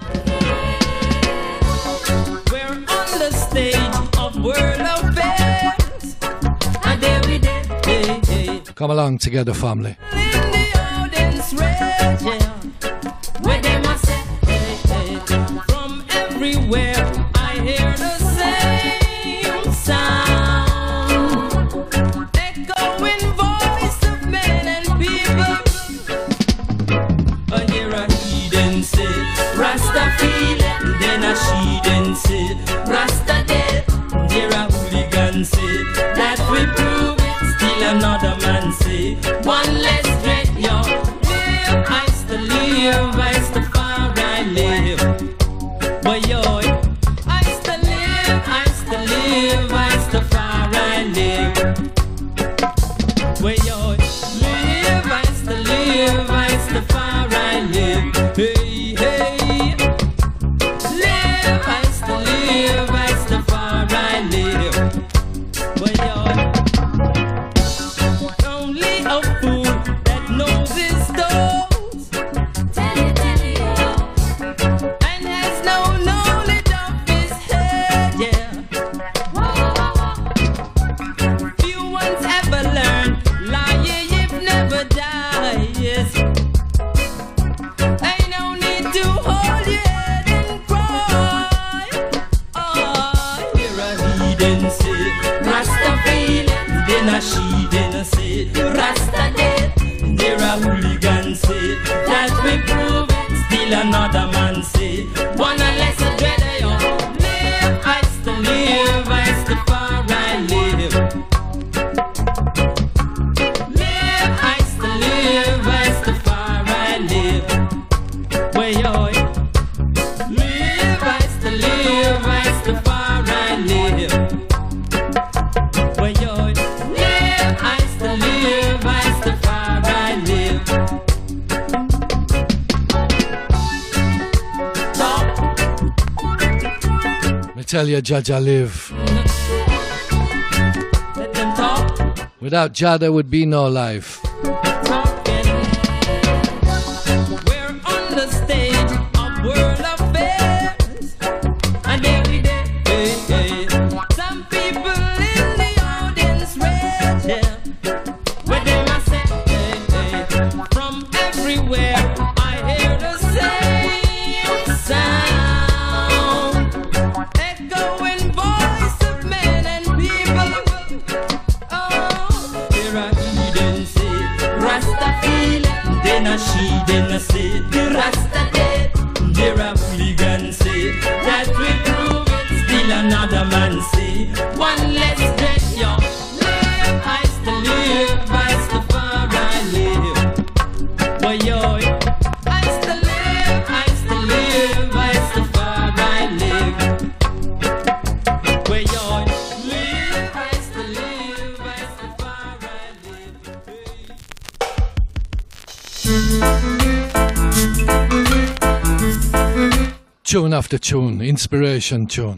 Speaker 6: We're on the stage of World Affairs, and there we did. Hey, hey.
Speaker 1: Come along together, family.
Speaker 6: In the audience range, yeah, where they must say, hey, hey. From everywhere I hear the same sound, echoing voice of men and people. I hear a heathen say, Rasta feel it, then a sheathen say, Rasta dead. There a hooligan say, that we prove it, still another man say, one less dread, yo. Live, I still live, I still far I live. But yo, I still live, I still live, I still far I live. But yo, live, I still live, I still far I live. Hey, hey, live, I still live, I still far I live. But yo, only a fool that knows his toes and has no knowledge of his head, yeah. Few ones ever learned, lie if never die, yes. Ain't no need
Speaker 1: tell you, Jaja live.
Speaker 6: Let them talk.
Speaker 1: Without Jah, there would be no life.
Speaker 6: Talking. We're on the stage of world affairs, and every day, hey, hey, some people in the audience rage, yeah. Where they must say, hey, hey, from everywhere I hear the same sound, echoing voice of men and people. Oh, here I Eden say, Rasta feel it, then a she, then a say, the Rasta dead. There a hooligan say, that we prove it, still another man say, one less dead, yo. Live, I still live, I still far I live. Boy, yo, I still live, I still live, I still far I live. Boy, yo, live, I still live, I still far I live.
Speaker 1: Tune after tune, inspiration tune.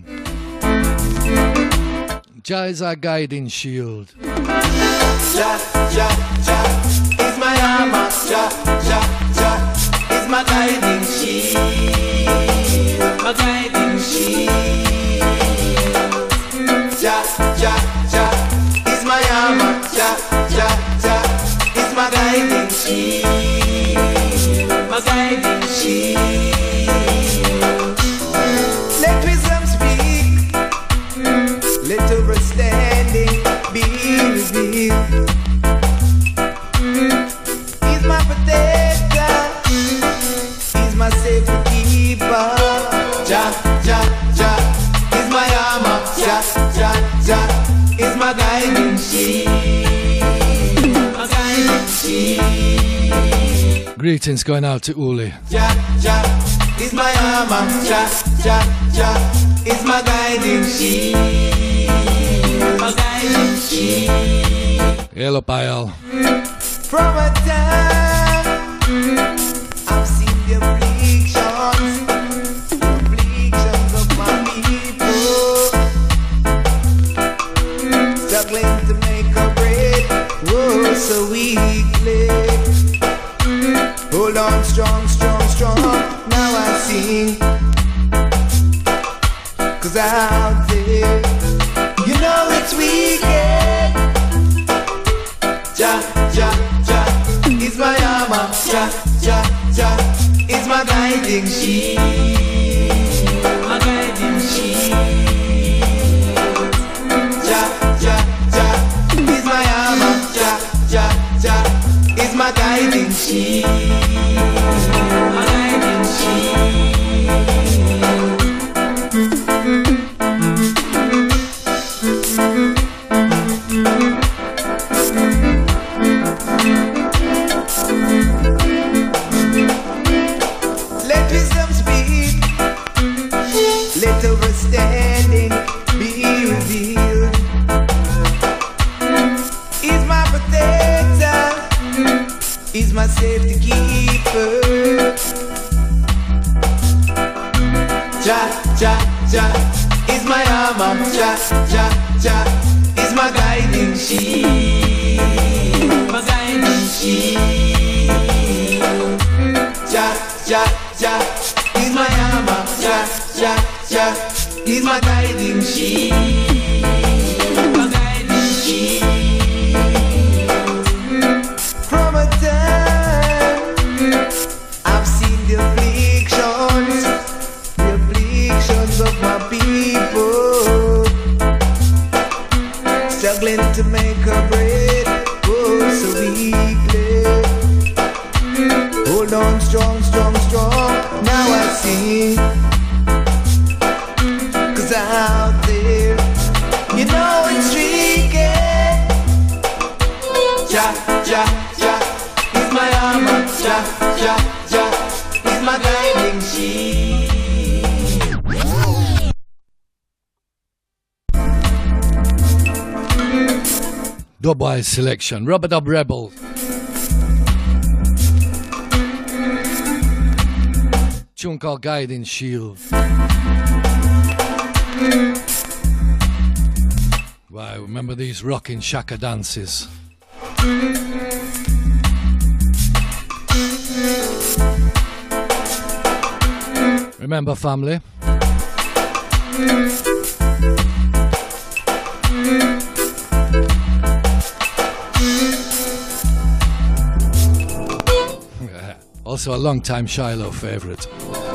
Speaker 1: Jah is our guiding shield.
Speaker 2: Jah, Jah, Jah is my armor. Jah, Jah, Jah is my guiding shield. My guiding shield. Jah, Jah, Jah is my armor. Jah, Jah, Jah is my guiding shield. My guiding shield. Let wisdom speak. Let understanding be revealed. He's my protector. He's my safety keeper. Jah, Jah, Jah is my armor. Jah, Jah, Jah is my guiding shield. My guiding shield.
Speaker 1: Greetings going out to Uli.
Speaker 2: Jah, Jah is my armor. Jah, Jah, Jah is my guiding shield. My guiding shield.
Speaker 1: Hello, Payal.
Speaker 2: From a time I've seen the afflictions, the afflictions of my people, struggling to make a break, oh, so weakly. Hold on, strong, strong, strong. Now I sing, 'cause out there, you know it's weekend. Jah, Jah, Jah is my armor. Jah, Jah, Jah is my guiding shield. My guiding shield. Jah, Jah, Jah is my armor. Jah, Jah, Jah is my guiding shield. My guiding shield. Let wisdom speak. Let understanding be revealed. He's my protector. He's my safety keeper. Jah, Jah, Jah is my armor. Jah, Jah, Jah is my guiding shield. My guiding shield. Jah, Jah, Jah is my armor. Jah, Jah, Jah is my guiding shield. My guiding shield. From a time I've seen the afflictions, the afflictions of my people, struggling to make a bread, oh, so weakly. Hold on, strong, strong, strong. Now I sing, 'cause out there, you know it's tricky. Jah, Jah, Jah is my armor. Jah, Jah, Jah is my guiding shield.
Speaker 1: Dubwise selection. Rubber Dub Rebel. Tune called Guiding Shield. Wow, remember these rocking shaka dances? Remember, family? Also a long-time Shiloh favourite.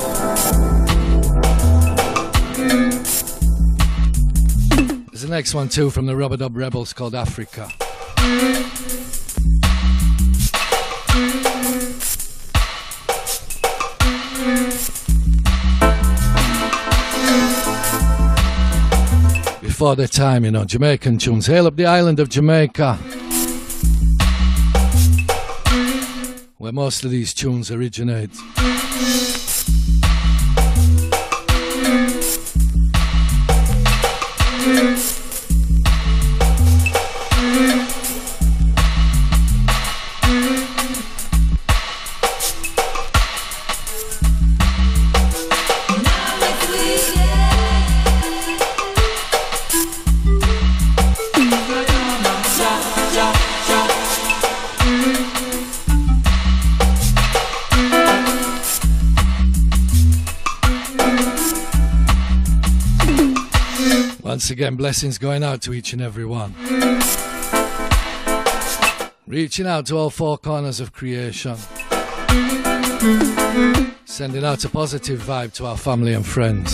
Speaker 1: There's the next one too from the Rubber Dub Rebels called Africa. Before their time, you know, Jamaican tunes. Hail up the island of Jamaica, where most of these tunes originate. Once again, blessings going out to each and every one. Reaching out to all four corners of creation. Sending out a positive vibe to our family and friends.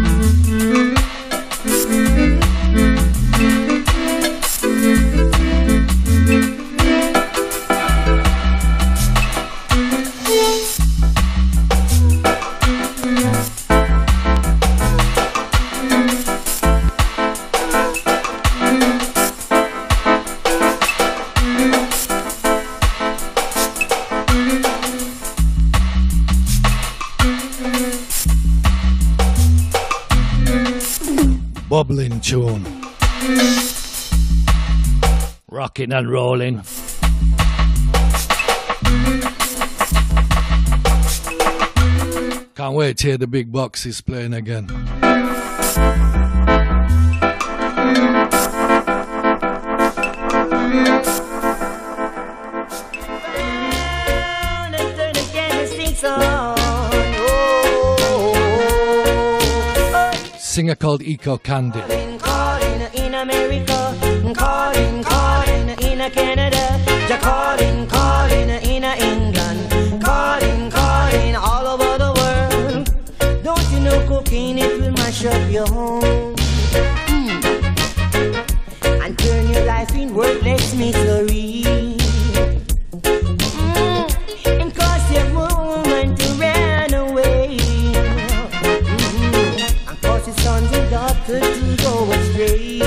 Speaker 1: Bubbling tune, rocking and rolling. Can't wait to hear the big boxes playing again. Singer called Eco Candy.
Speaker 9: Calling, calling in America, calling, calling in Canada, ja calling, calling in England, calling, calling all over the world. Don't you know cocaine, it will mash up your home mm. and turn your life in worthless misery mm. and cause your woman to run away. His sons and daughters to go astray.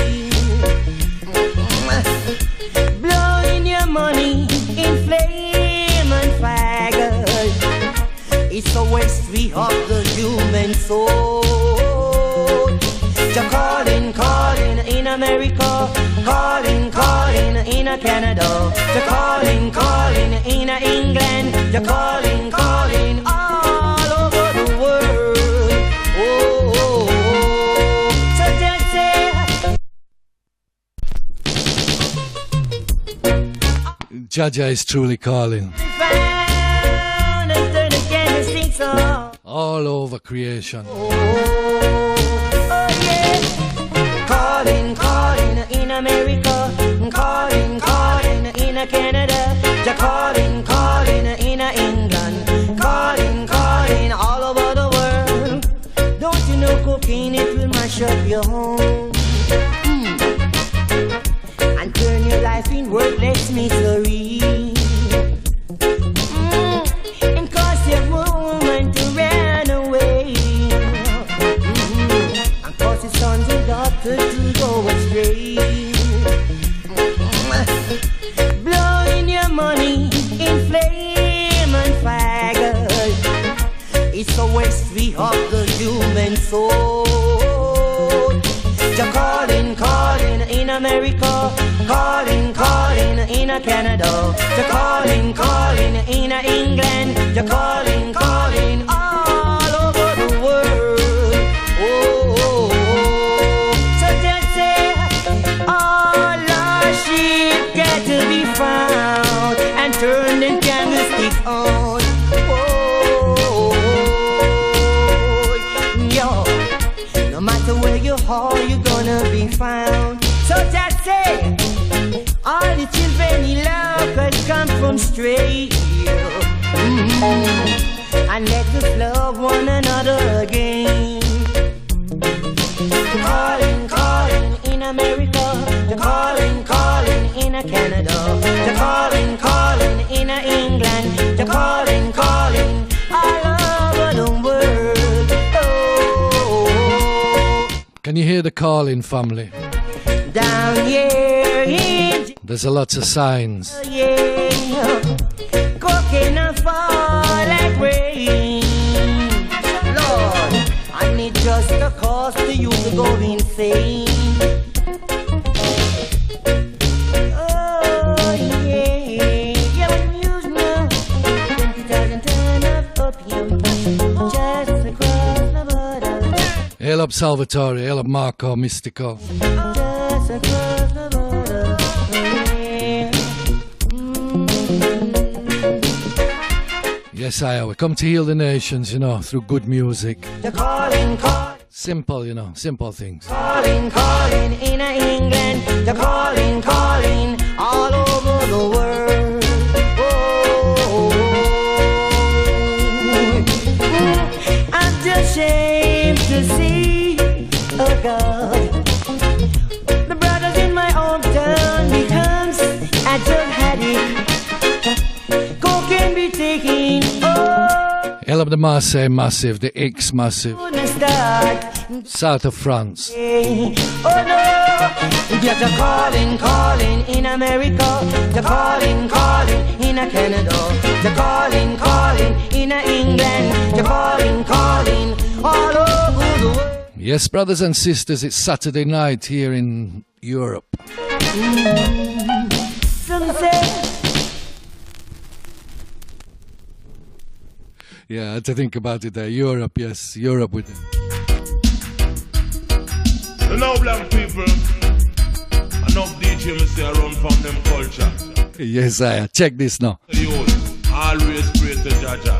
Speaker 9: Blowing your money in flame and fire. It's a waste of the human soul. You're calling, calling in America, calling, calling in Canada. You're calling, calling in England. You're calling, calling all over the world. Oh, oh, oh.
Speaker 1: Jaja is truly calling. All over creation.
Speaker 9: Oh, oh yeah. Calling, calling in America, calling, calling in Canada, ja calling, calling in England, calling, calling all over the world. Don't you know cocaine, it will mash up your home mm. and turn your life in worthless misery mm. and cause your woman to run away mm-hmm. and cause his sons and daughters to go astray. Mm-hmm. Blowing your money in flame and fire. It's a waste of the human soul. You're calling, calling in America, calling, calling in Canada. You're calling, calling in England. You're calling, calling all over the world. Oh, oh, oh. own. Oh, yo, no matter where you are, you're gonna be found. So just say, all the children in love has come from straight. Mm-hmm. And let us love one another again. Calling, calling in America. They're calling, calling in a Canada. They're calling, calling in a England. They're calling, calling all over the world. Oh.
Speaker 1: Can you hear the calling, family?
Speaker 9: Down here in
Speaker 1: There's a lot of signs.
Speaker 9: yeah, cocaine and fall like rain. Lord, and it just a cause to you to go insane. Oh yeah, yeah, when you know twenty thousand ton of opium just across the border,
Speaker 1: Hail up Salvatore, hail up Marco Mystico.
Speaker 9: just across the border. Yeah.
Speaker 1: Yes, I we come to heal the nations, you know, through good music.
Speaker 9: They're calling, calling.
Speaker 1: Simple, you know, simple things.
Speaker 9: Calling, calling in a England. They're calling, calling all over the world. Oh, I'm just ashamed to see, oh God, the brothers in my hometown becomes a drug addict. Cocaine be taking, oh,
Speaker 1: Hail up the Marseille Massive, the X Massive,
Speaker 9: gonna start.
Speaker 1: south of France.
Speaker 9: Oh no, they're calling, calling in America. They're calling, calling in a Canada. They're calling, calling in a England. They're calling, calling all over the world.
Speaker 1: Yes, brothers and sisters, it's Saturday night here in Europe.
Speaker 9: Mm. Some say,
Speaker 1: Yeah, I had to think about it there. Europe, yes, Europe with it.
Speaker 10: You know, black people, enough D J me say run from them culture.
Speaker 1: Yes, I check this now.
Speaker 10: The youth always pray to Jaja.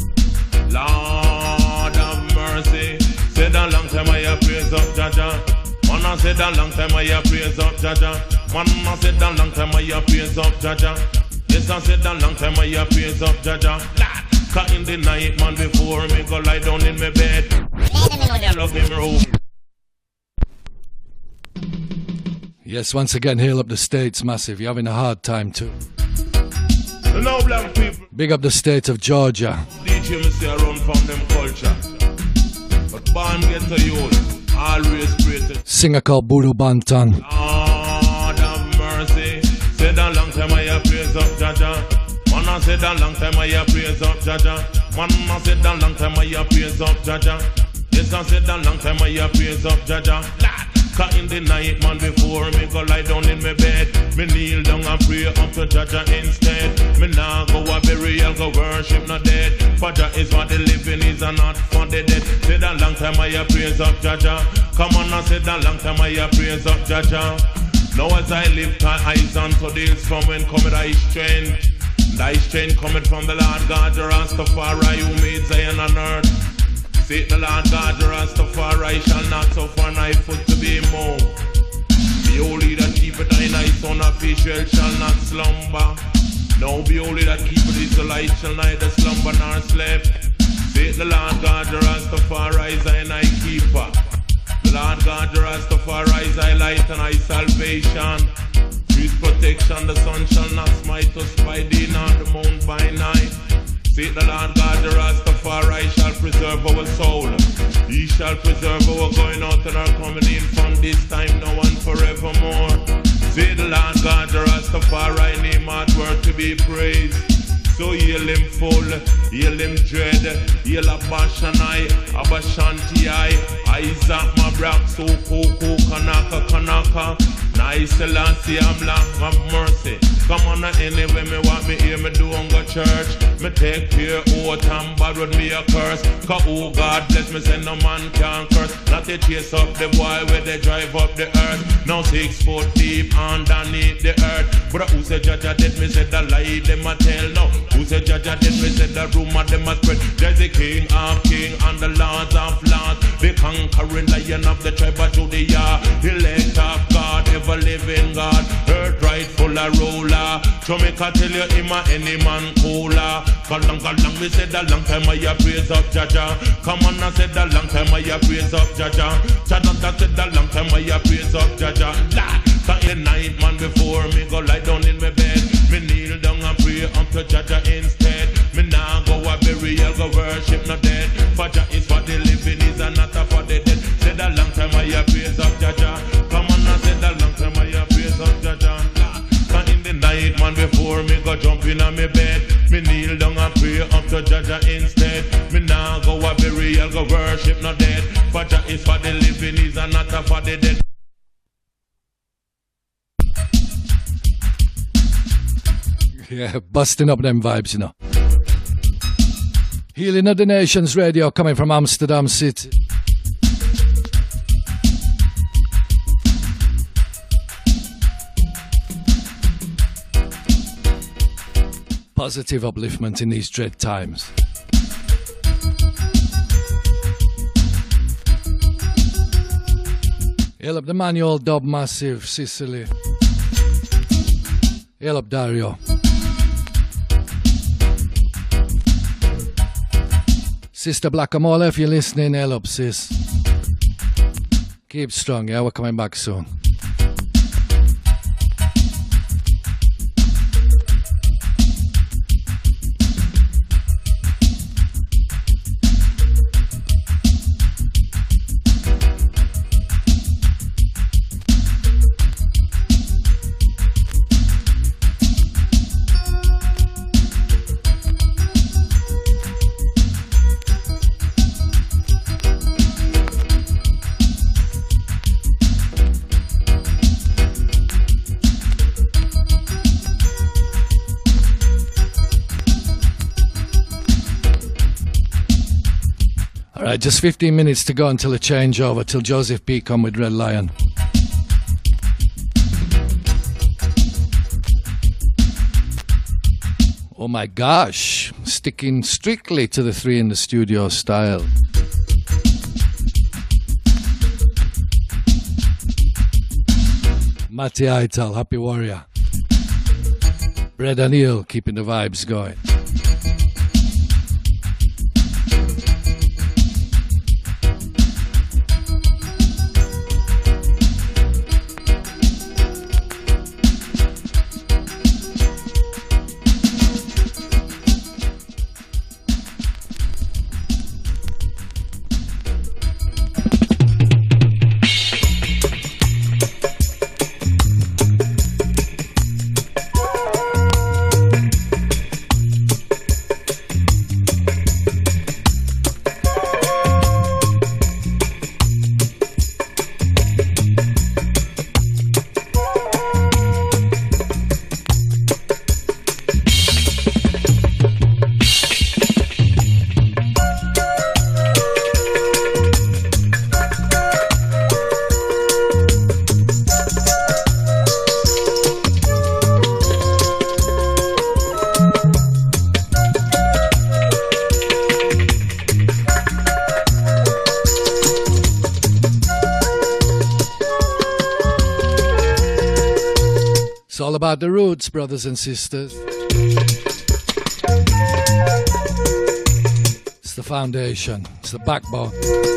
Speaker 10: Lord have mercy. Said a long time I hear praise up Jaja. Man I said a long time I hear praise up Jaja. Man I said a long time I hear praise up Jaja. Yes I said a long time I hear praise up Jaja. Cause in the night man before me go lie down in my bed. Love him room.
Speaker 1: Yes, once again, hail up the States Massive. You're having a hard time too.
Speaker 10: You know, black people,
Speaker 1: Big up the state of Georgia.
Speaker 10: D J me say run from them culture. But born get to youth, always pray to
Speaker 1: Singer called Buru Banton.
Speaker 10: Lord have mercy. Said a long time I hear praise up Jaja. Man I said a long time I hear praise up Jaja. Man I said a long time I hear praise up Jaja. Yes I said a long time I hear praise up Jaja. Cause in the night man before me go lie down in my bed. Me kneel down and pray up to Jaja instead. Me nah go a burial, go worship no dead. For Jah is what the living is and not for the dead. Said a long time I hear praise up Jaja. Come on I said a long time I hear praise up Jaja. Now as I lift my eyes unto the hills from when cometh thy strength. Thy strength cometh from the Lord God, the Rastafari who made Zion on earth. Say the Lord God, the Rastafari shall not suffer thy foot to be moved. The holy that keepeth thine eye, son of Israel, shall not slumber. Now be holy that keepeth Israelite, shall neither slumber nor sleep. Say the Lord God, the Rastafari is thine eye keeper. The Lord God, the Rastafari is thy light and thy salvation. With protection, the sun shall not smite us by day, nor the moon by night. Say the Lord God, the Rastafari shall preserve our soul. He shall preserve our going out and our coming in from this time now and forevermore. Say the Lord God, the Rastafari name art worth to be praised. So heal him full, heal him dread, heal Abashanai, Abashantiai, Isaac Mabrak, so Koko, Kanaka, Kanaka, Nice Selassie, Amla, have mercy. Come on, anyway, me want me hear me do on go church. Me take care out and bad with me a curse. Cause oh God bless me, say no man can curse. Not to chase up the boy where they drive up the earth. Now six foot deep underneath the earth. But who say Jaja did me say the lie them a tell no. Who said Jaja then we said the rumor them a spread. There's the king of king and the lords of lords, the conquering lion of the tribe of Judea, elect of God, ever living God, earth rightful a ruler. So me can tell you him a any man cooler. Cause long, cause long we said a long time I a praise up Jaja. Come on, I said a long time I a praise up Jaja. Jaja said a long time I a praise up Jaja. Lad, Saturday night man before me go lie down in my bed, me kneel down and pray unto Jaja instead. Me nah go a burial, go worship no dead. For Jah is for the living, is not for the dead. Said a long time I a praise up Jaja. Come on, I said a long time I a praise up Jaja. Lad, in the night man before me go jump in on me bed, me kneel down and pray up to Jaja instead. Me nah go a burial, go worship no dead. For Jah is for the living, is not for the dead.
Speaker 1: Yeah, busting up them vibes, you know. Healing of the Nations Radio coming from Amsterdam City. Positive upliftment in these dread times. Hail up the manual dub massive, Sicily. Hail up Dario. Sister Blackamola, if you're listening, hail up, sis. Keep strong, yeah? We're coming back soon. Alright, just fifteen minutes to go until a changeover, till Joseph P come with Red Lion. Oh my gosh, sticking strictly to the three in the studio style. Matty Aital, Happy Warrior. Brad O'Neill, keeping the vibes going. All about the roots, brothers and sisters. It's the foundation, it's the backbone.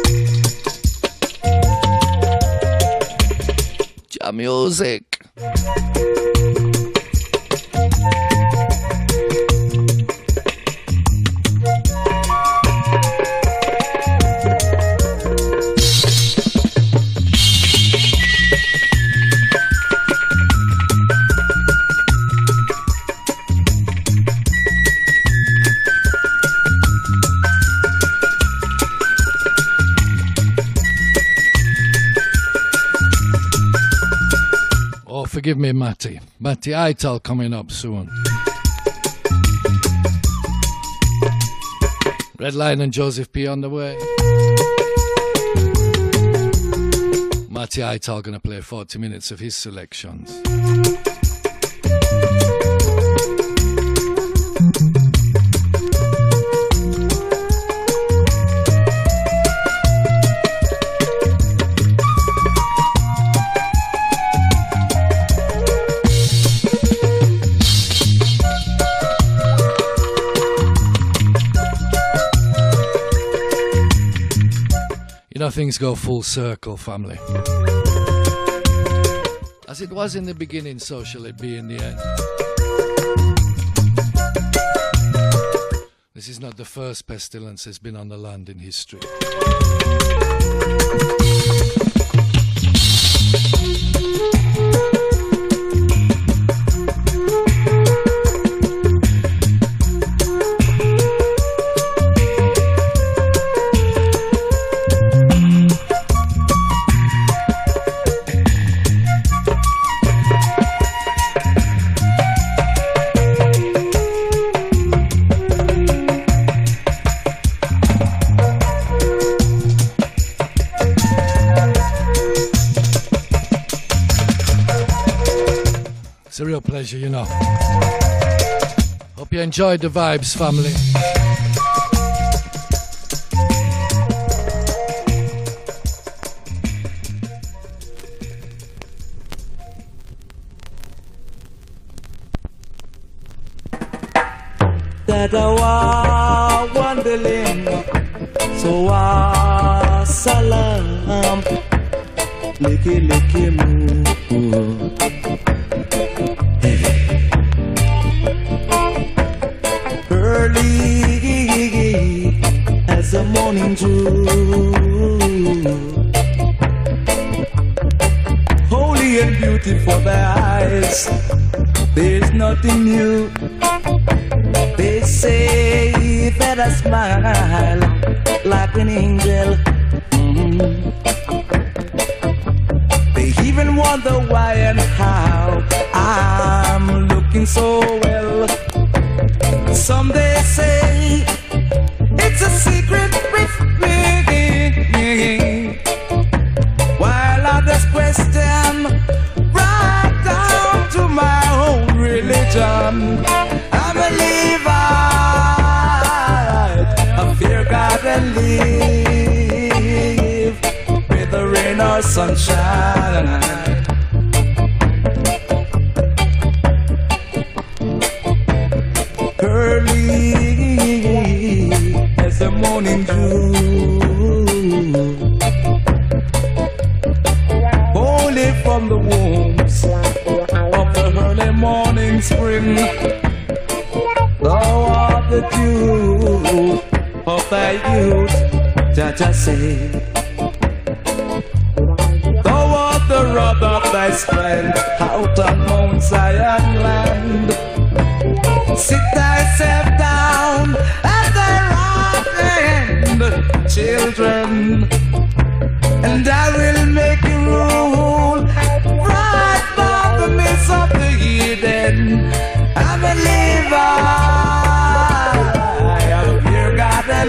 Speaker 1: Jam music. Forgive me, Matty. Matty Aital coming up soon. Red Lion and Joseph P on the way. Matty Aital gonna play forty minutes of his selections. how things go full circle, family. As it was in the beginning, so shall it be in the end. This is not the first pestilence that's been on the land in history. It's a real pleasure, you know. Hope you enjoyed the vibes, family.
Speaker 11: That I was wandering, so I salam, licky licky moo. Early as the morning dew, holy and beautiful their eyes, there's nothing new. They say that I smile like an angel. Mm-hmm. They even wonder why and how I'm looking so well. Some they say it's a secret with me, while others question right down to my own religion. I'm a Levite, I fear God and live with the rain or sunshine. As the morning dew, holy from the wombs of the early morning spring, thou art the dew of thy youth, Jaja say. Thou art the rod of thy strength out of Mount Zion land. Sit thyself down at thy right hand, children, and I will make you rule right from the midst of the heathen. I'm a Levite, I fear God and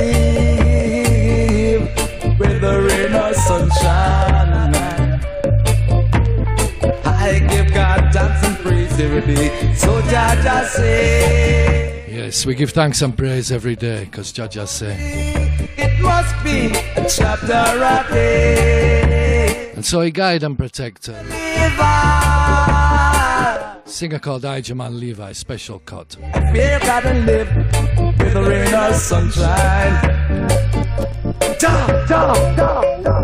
Speaker 11: live with the rain or sunshine. I give God thanks and praise every day. So Jaja say,
Speaker 1: yes, we give thanks and praise every day, because Jaja say
Speaker 11: it must be a chapter a day.
Speaker 1: And so he guide and protect her. Singer called Ijaman Levi, special cut.
Speaker 11: Fear God and live with the rain or sunshine. Da, da, da, da.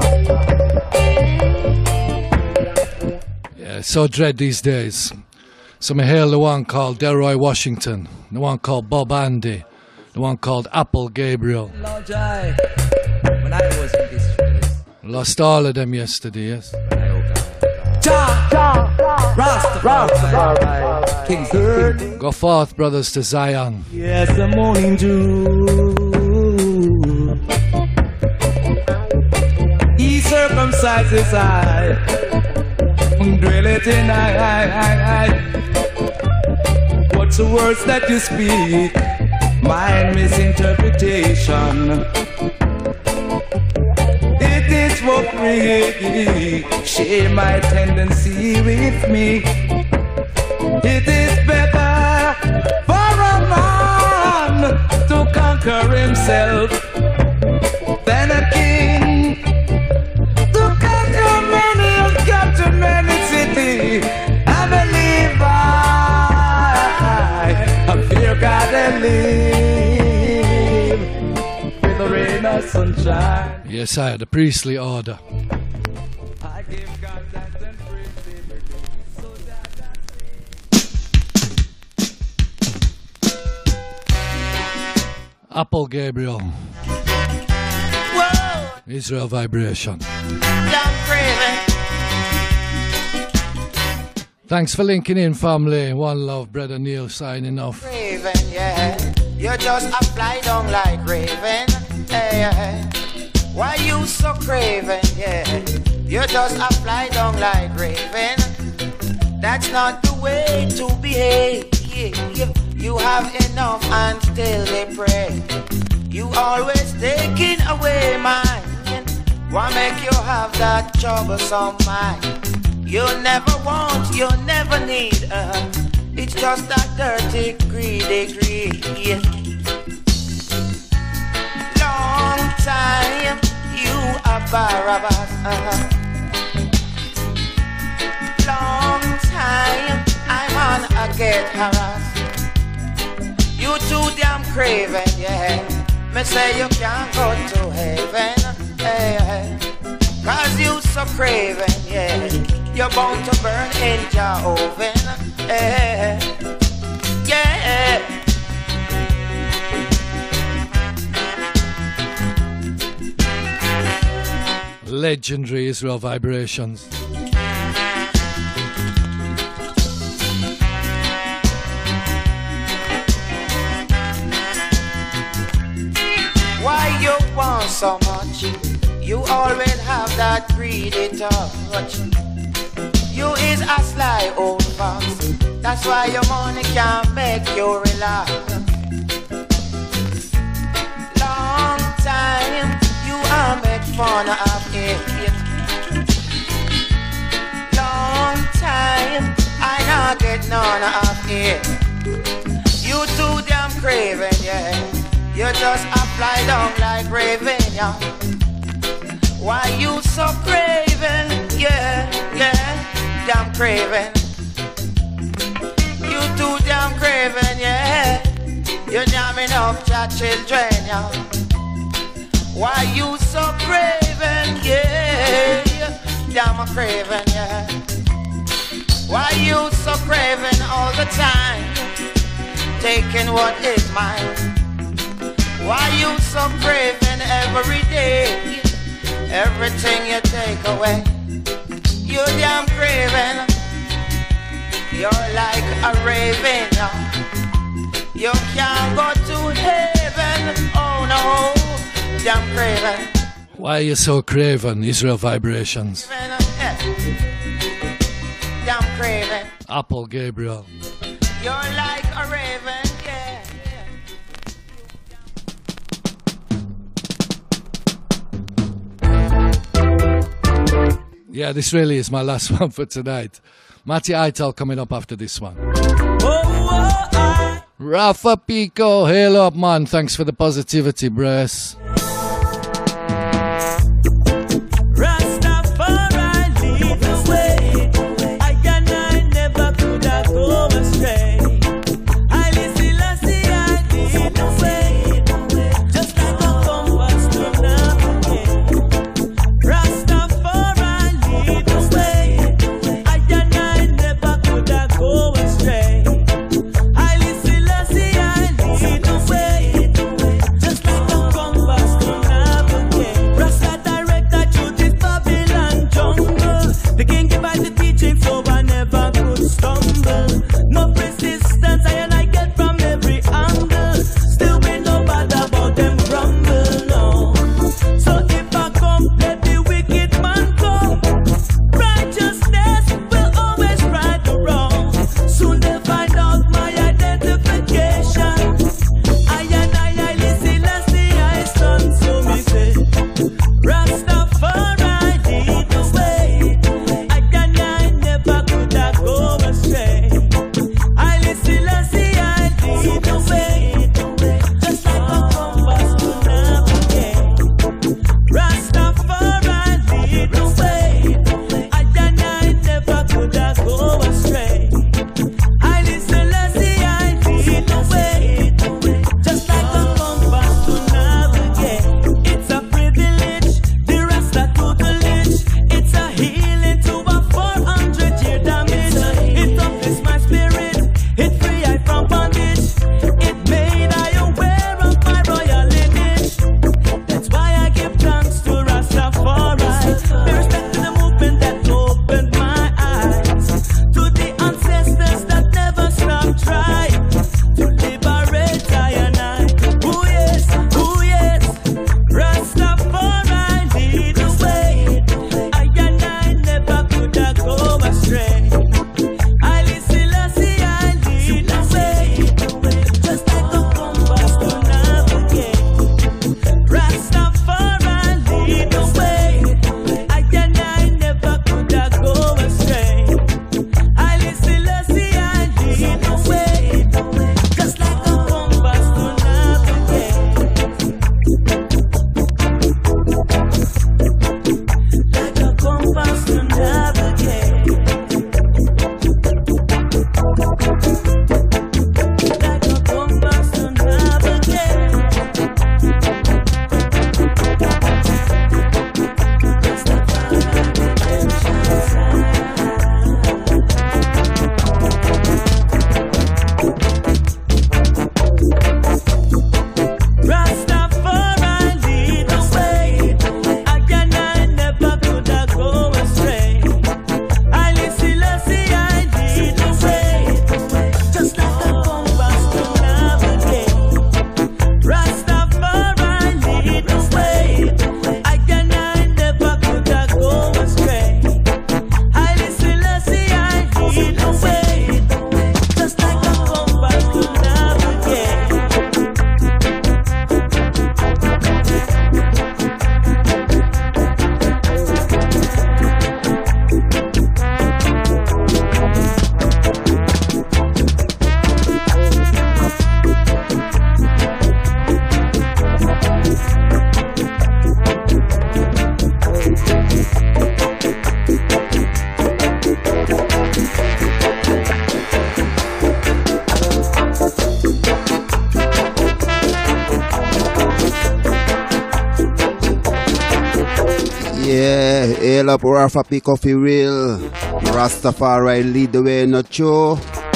Speaker 1: Yeah, so dread these days. So I hail the one called Delroy Washington, the one called Bob Andy, the one called Apple Gabriel.
Speaker 11: When I was in this place,
Speaker 1: lost all of them yesterday, yes.
Speaker 11: Ja, ja, Rasta, Rasta, King's Third.
Speaker 1: Go forth, brothers, to Zion.
Speaker 11: Yes, the morning dew. He circumcised his eye, drill it in I, I, I, I. What's the words that you speak? My misinterpretation. It is for free. Share my tendency with me. It is better for a man to conquer himself than a king to conquer many and capture many cities. I'm a Levite, I fear God and live with the rain or my sunshine.
Speaker 1: Yes, I had the priestly order.
Speaker 11: I give God thanks and praise every day. So that
Speaker 1: Apple Gabriel.
Speaker 3: Whoa,
Speaker 1: Israel Vibration.
Speaker 3: I'm craving.
Speaker 1: Thanks for linking in, family. One love, brother Neil signing off.
Speaker 3: Craving, yeah. You just a fly down like raven. Hey, yeah. Why you so craving, yeah? You just a fly down like raven. That's not the way to behave. Yeah. You have enough and still they pray. You always taking away mine. Why make you have that troublesome mind? You never want, you never need. Uh, it's just that dirty, greedy greed. Yeah. Long time you are Barabbas. Uh-huh. Long time I'm on a get harassed. You too damn craving, yeah. Me say you can't go to heaven, yeah. Cause you so craving, yeah. You're bound to burn in your oven, yeah. Yeah.
Speaker 1: Legendary Israel Vibrations.
Speaker 3: Why you want so much? You always have that greedy touch. You is a sly old fox. That's why your money can't make you relax. Long time you are make fun of it. Long time I not get none of it. You too damn craving, yeah. You just a fly down like raven, yeah. Why you so craving, yeah, yeah, damn craving. You too damn craving, yeah. You're jamming up your children, yeah. Why you so craving, yeah, damn craving, yeah. Why you so craving all the time, taking what is mine? Why you so craving every day? Everything you take away, you damn craving. You're like a raven. You can't go to heaven. Oh no, damn craving.
Speaker 1: Why are you so craven? Israel Vibrations.
Speaker 3: Damn craving.
Speaker 1: Apple Gabriel.
Speaker 3: You're like a raven.
Speaker 1: Yeah, this really is my last one for tonight. Matty Ital coming up after this one. Rafa Pico, hail up, man. Thanks for the positivity, Bress.
Speaker 12: Rastafari lead the way. I and I never could have go astray. I listen, Lassie, I lead the way. Just like a compass to navigate. Rastafari lead the way. I and I never could have go astray. I listen, Lassie, I lead the way. Just like a compass
Speaker 13: Yeah, hail up Rafa Pico for real. Rastafari lead the way, not true.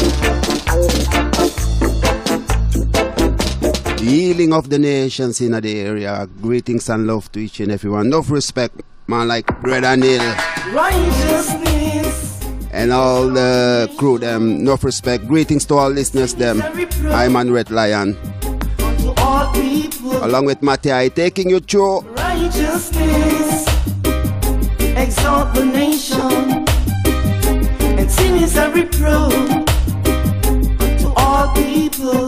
Speaker 13: The healing of the nations in the area. Greetings and love to each and everyone. Enough respect, man, like Brother Neil.
Speaker 9: Righteousness.
Speaker 13: And all the crew, them. Enough respect. Greetings to all listeners, them. I'm on Red Lion.
Speaker 9: To all people.
Speaker 13: Along with Mattia, taking you through.
Speaker 9: Righteousness. Exalt the nation. And sin is a reproach to all people.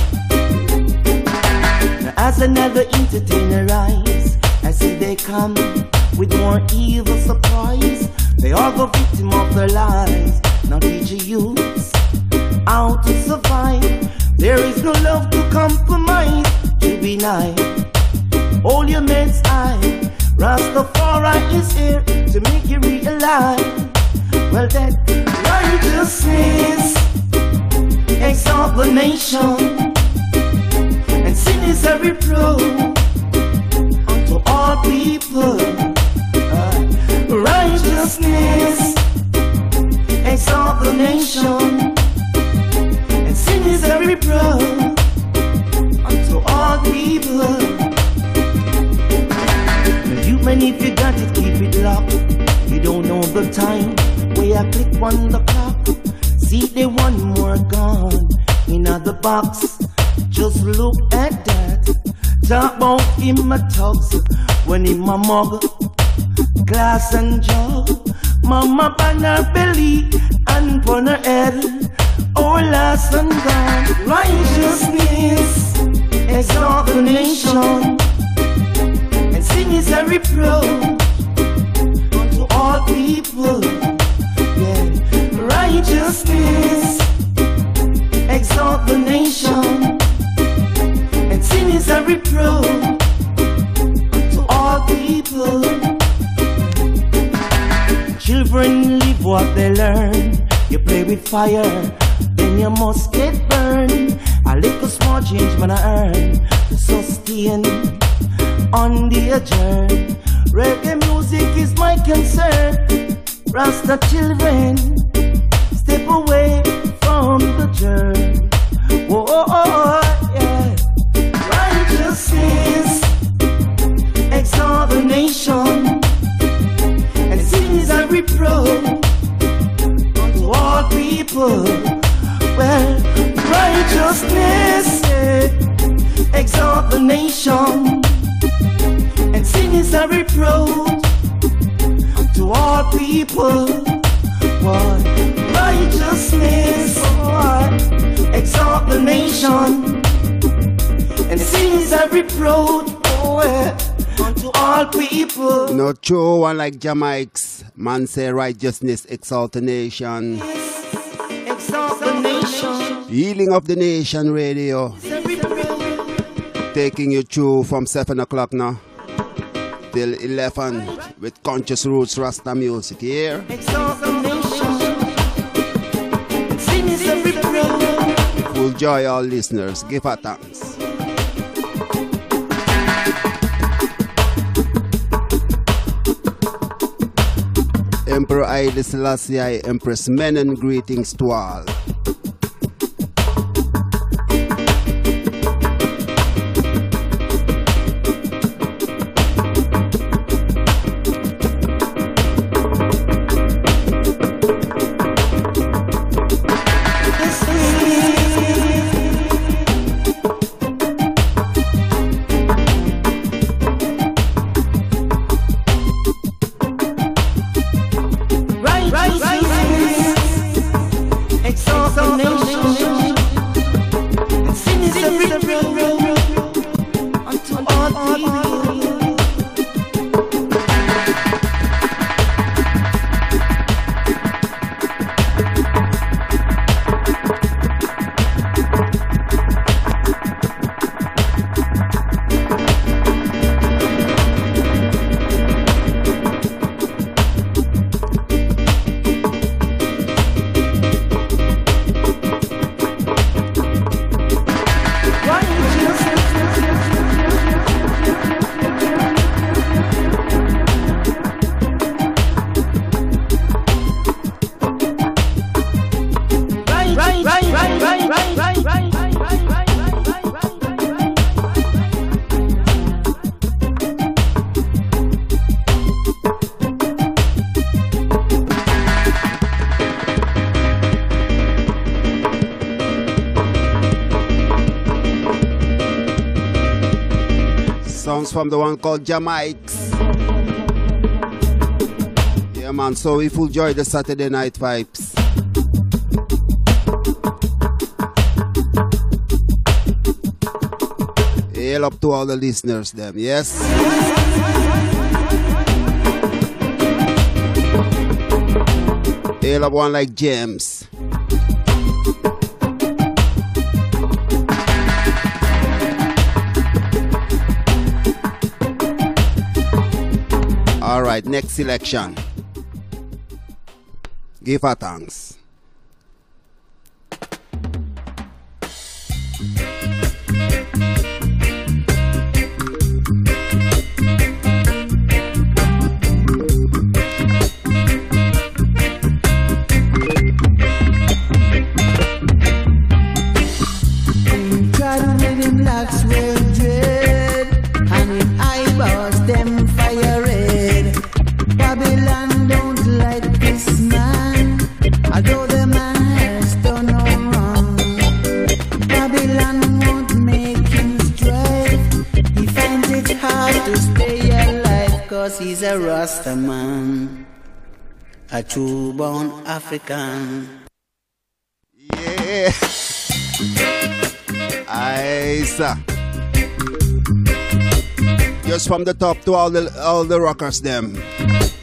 Speaker 9: As another entertainer rise, I see they come with more evil surprise. They all go victim of their lies. Now teach the youths how to survive. There is no love to compromise. To be nice, hold your men's eye. Rastafari is here to make you realize. Well, that righteousness exalt the nation. And sin is a reproach unto all people. Uh, righteousness exalt the nation. And sin is a reproach unto all people. Human, if you got it, keep it locked. You don't know the time where I click on the clock. See the one more gone in the box. Just look at that. Talk about him a tugs when him a mug, glass and jug. Mama on her belly and on her head. All lost and gone. Righteousness exalt the nation. And sin is a reproach unto all people. Yeah. Righteousness exalt the nation. And sin is a reproach to all people. Children live what they learn. You play with fire, then you must get burned. A little small change man I earn to sustain on the journey. Reggae music is my concern. Rasta children, step away from the journey. Whoa, oh, oh, yeah. Righteousness exalt the nation. And sin is a reproach unto all people. Well, righteousness yeah, exalt the nation. And sin is a reproach to all people. What? Righteousness what? Exalt the nation. And sin is a reproach oh, yeah, unto all people.
Speaker 13: No true one like Jamaics. Man say righteousness exalt the nation.
Speaker 9: Exalt the nation.
Speaker 13: Healing of the Nation Radio. Taking you through from seven o'clock now till eleven with Conscious Roots Rasta music here.
Speaker 9: Exalt the nation. Sin is a reproach.
Speaker 13: Full joy all listeners. Give her thanks. Emperor Haile Selassie I, Empress Menen, greetings to all.
Speaker 9: Exalt the nation.
Speaker 13: Sounds from the one called Jamaics. Yeah, man. So if you enjoy the Saturday night vibes. Hail up to all the listeners, them. Yes. Hail up one like James. All right, next selection. Give her thanks.
Speaker 14: He's a Rasta man, a true born African.
Speaker 13: Yeah. Aisa. Just from the top to all the all the rockers them.